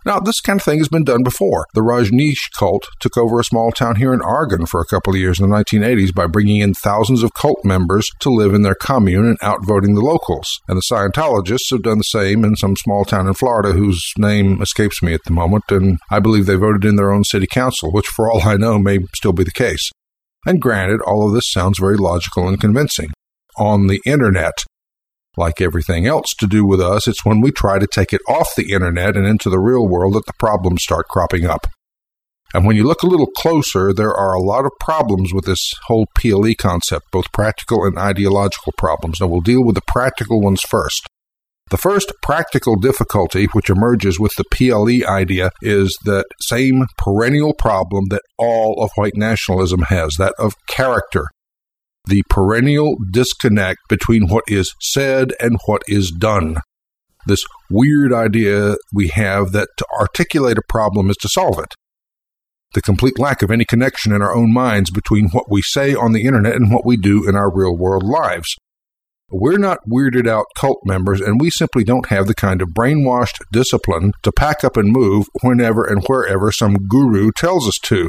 Now, this kind of thing has been done before. The Rajneesh cult took over a small town here in Oregon for a couple of years in the nineteen eighties by bringing in thousands of cult members to live in their commune and outvoting the locals. And the Scientologists have done the same in some small town in Florida whose name escapes me at the moment, and I believe they voted in their own city council, which for all I know may still be the case. And granted, all of this sounds very logical and convincing. On the internet, like everything else to do with us, it's when we try to take it off the internet and into the real world that the problems start cropping up. And when you look a little closer, there are a lot of problems with this whole P L E concept, both practical and ideological problems. Now, we'll deal with the practical ones first. The first practical difficulty which emerges with the P L E idea is that same perennial problem that all of white nationalism has, that of character. The perennial disconnect between what is said and what is done. This weird idea we have that to articulate a problem is to solve it. The complete lack of any connection in our own minds between what we say on the internet and what we do in our real-world lives. We're not weirded out cult members, and we simply don't have the kind of brainwashed discipline to pack up and move whenever and wherever some guru tells us to.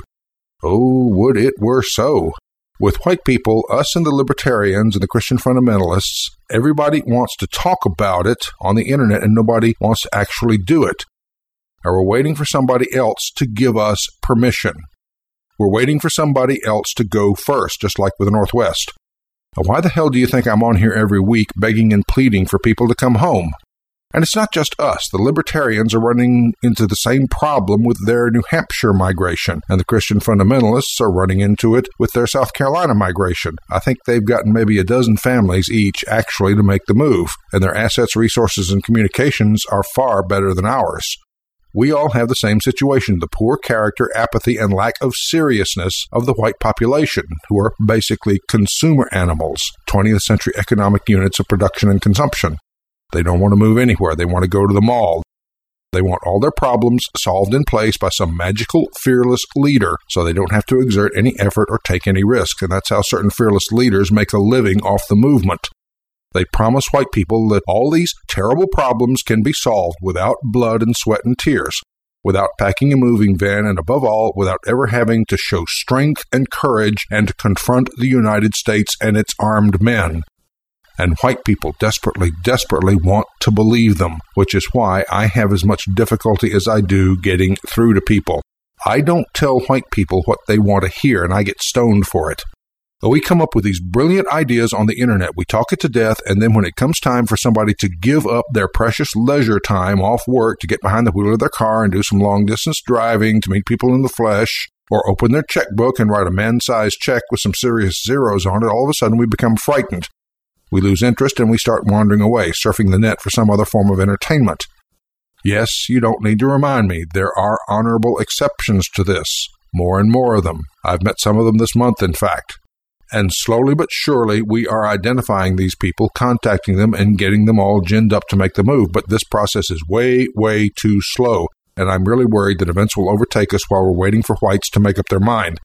Oh, would it were so. With white people, us and the libertarians and the Christian fundamentalists, everybody wants to talk about it on the internet and nobody wants to actually do it. And we're waiting for somebody else to give us permission. We're waiting for somebody else to go first, just like with the Northwest. Now, why the hell do you think I'm on here every week begging and pleading for people to come home? And it's not just us. The libertarians are running into the same problem with their New Hampshire migration, and the Christian fundamentalists are running into it with their South Carolina migration. I think they've gotten maybe a dozen families each actually to make the move, and their assets, resources, and communications are far better than ours. We all have the same situation, the poor character, apathy, and lack of seriousness of the white population, who are basically consumer animals, twentieth century economic units of production and consumption. They don't want to move anywhere. They want to go to the mall. They want all their problems solved in place by some magical, fearless leader, so they don't have to exert any effort or take any risk. And that's how certain fearless leaders make a living off the movement. They promise white people that all these terrible problems can be solved without blood and sweat and tears, without packing a moving van, and above all, without ever having to show strength and courage and to confront the United States and its armed men. And white people desperately, desperately want to believe them, which is why I have as much difficulty as I do getting through to people. I don't tell white people what they want to hear, and I get stoned for it. But we come up with these brilliant ideas on the internet, we talk it to death, and then when it comes time for somebody to give up their precious leisure time off work to get behind the wheel of their car and do some long-distance driving to meet people in the flesh, or open their checkbook and write a man-sized check with some serious zeros on it, all of a sudden we become frightened. We lose interest and we start wandering away, surfing the net for some other form of entertainment. Yes, you don't need to remind me. There are honorable exceptions to this. More and more of them. I've met some of them this month, in fact. And slowly but surely, we are identifying these people, contacting them, and getting them all ginned up to make the move. But this process is way, way too slow. And I'm really worried that events will overtake us while we're waiting for whites to make up their mind.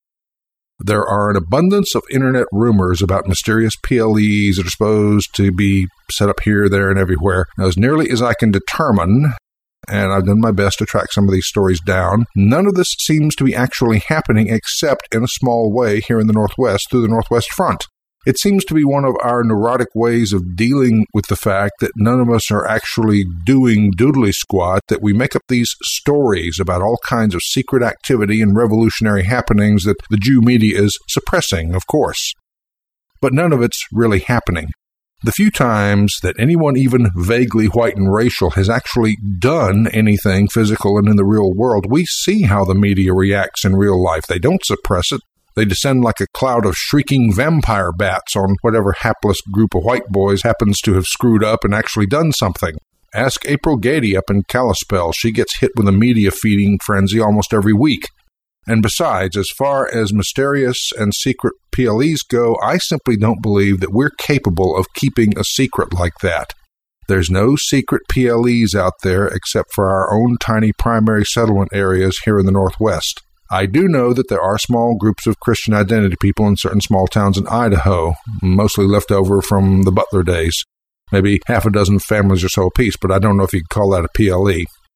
There are an abundance of internet rumors about mysterious P L Es that are supposed to be set up here, there, and everywhere. Now, as nearly as I can determine, and I've done my best to track some of these stories down, none of this seems to be actually happening except in a small way here in the Northwest through the Northwest Front. It seems to be one of our neurotic ways of dealing with the fact that none of us are actually doing doodly squat, that we make up these stories about all kinds of secret activity and revolutionary happenings that the Jew media is suppressing, of course. But none of it's really happening. The few times that anyone even vaguely white and racial has actually done anything physical and in the real world, we see how the media reacts in real life. They don't suppress it. They descend like a cloud of shrieking vampire bats on whatever hapless group of white boys happens to have screwed up and actually done something. Ask April Gady up in Kalispell. She gets hit with a media feeding frenzy almost every week. And besides, as far as mysterious and secret P L Es go, I simply don't believe that we're capable of keeping a secret like that. There's no secret P L Es out there except for our own tiny primary settlement areas here in the Northwest. I do know that there are small groups of Christian identity people in certain small towns in Idaho, mostly left over from the Butler days. Maybe half a dozen families or so apiece, but I don't know if you could call that a P L E.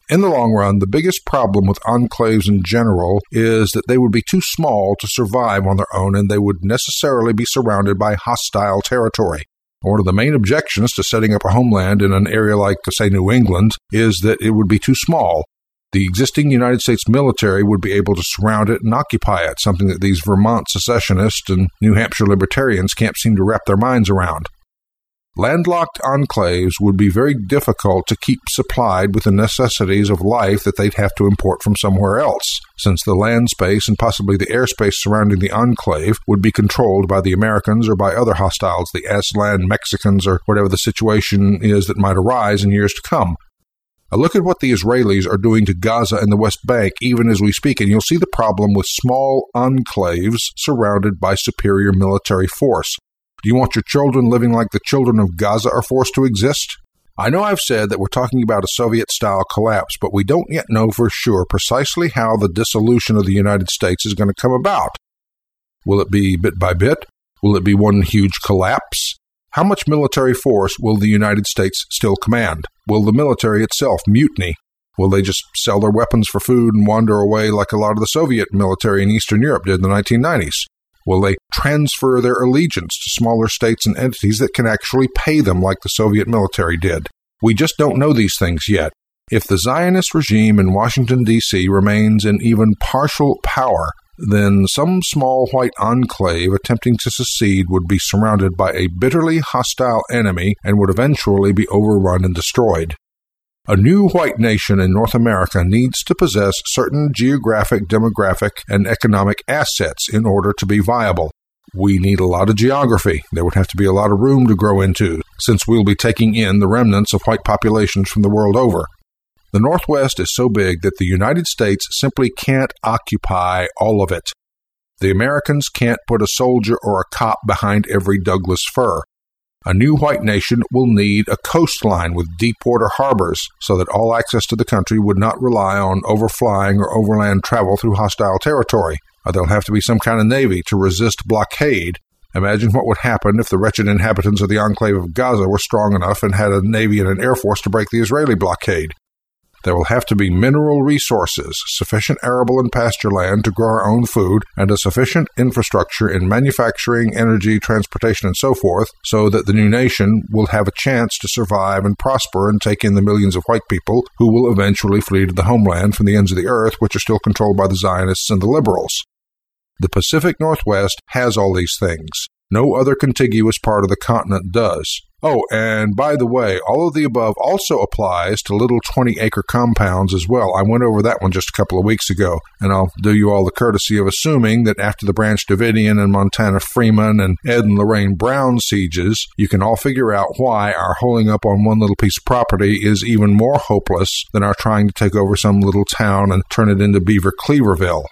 In the long run, the biggest problem with enclaves in general is that they would be too small to survive on their own, and they would necessarily be surrounded by hostile territory. One of the main objections to setting up a homeland in an area like, say, New England is that it would be too small. The existing United States military would be able to surround it and occupy it, something that these Vermont secessionists and New Hampshire libertarians can't seem to wrap their minds around. Landlocked enclaves would be very difficult to keep supplied with the necessities of life that they'd have to import from somewhere else, since the land space and possibly the airspace surrounding the enclave would be controlled by the Americans or by other hostiles, the Aslan Mexicans, or whatever the situation is that might arise in years to come. Now look at what the Israelis are doing to Gaza and the West Bank even as we speak, and you'll see the problem with small enclaves surrounded by superior military force. Do you want your children living like the children of Gaza are forced to exist? I know I've said that we're talking about a Soviet-style collapse, but we don't yet know for sure precisely how the dissolution of the United States is going to come about. Will it be bit by bit? Will it be one huge collapse? How much military force will the United States still command? Will the military itself mutiny? Will they just sell their weapons for food and wander away like a lot of the Soviet military in Eastern Europe did in the nineteen nineties? Will they transfer their allegiance to smaller states and entities that can actually pay them like the Soviet military did? We just don't know these things yet. If the Zionist regime in Washington, D C remains in even partial power, then some small white enclave attempting to secede would be surrounded by a bitterly hostile enemy and would eventually be overrun and destroyed. A new white nation in North America needs to possess certain geographic, demographic, and economic assets in order to be viable. We need a lot of geography. There would have to be a lot of room to grow into, since we'll be taking in the remnants of white populations from the world over. The Northwest is so big that the United States simply can't occupy all of it. The Americans can't put a soldier or a cop behind every Douglas fir. A new white nation will need a coastline with deep water harbors so that all access to the country would not rely on overflying or overland travel through hostile territory. Or there'll have to be some kind of navy to resist blockade. Imagine what would happen if the wretched inhabitants of the enclave of Gaza were strong enough and had a navy and an air force to break the Israeli blockade. There will have to be mineral resources, sufficient arable and pasture land to grow our own food, and a sufficient infrastructure in manufacturing, energy, transportation, and so forth, so that the new nation will have a chance to survive and prosper and take in the millions of white people who will eventually flee to the homeland from the ends of the earth, which are still controlled by the Zionists and the liberals. The Pacific Northwest has all these things. No other contiguous part of the continent does. Oh, and by the way, all of the above also applies to little twenty-acre compounds as well. I went over that one just a couple of weeks ago, and I'll do you all the courtesy of assuming that after the Branch Davidian and Montana Freeman and Ed and Lorraine Brown sieges, you can all figure out why our holding up on one little piece of property is even more hopeless than our trying to take over some little town and turn it into Beaver Cleaverville.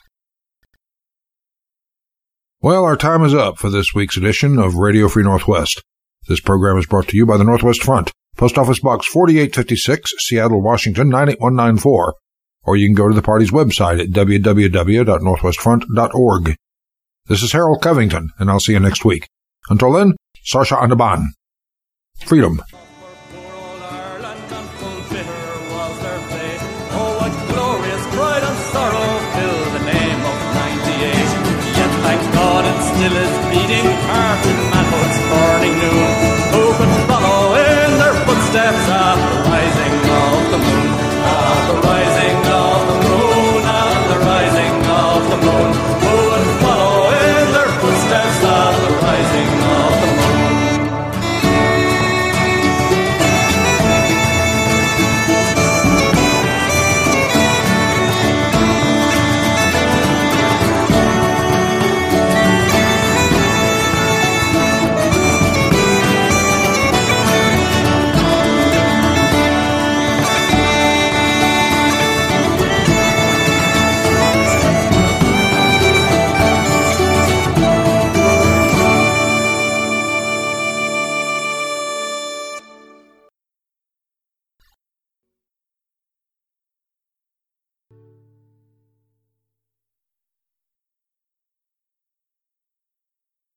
Well, our time is up for this week's edition of Radio Free Northwest. This program is brought to you by the Northwest Front, Post Office Box forty-eight fifty-six, Seattle, Washington, nine eight one nine four. Or you can go to the party's website at w w w dot northwest front dot org. This is Harold Covington, and I'll see you next week. Until then, Sarsha Anaban. Freedom. Still is beating heart in manhood's burning noon.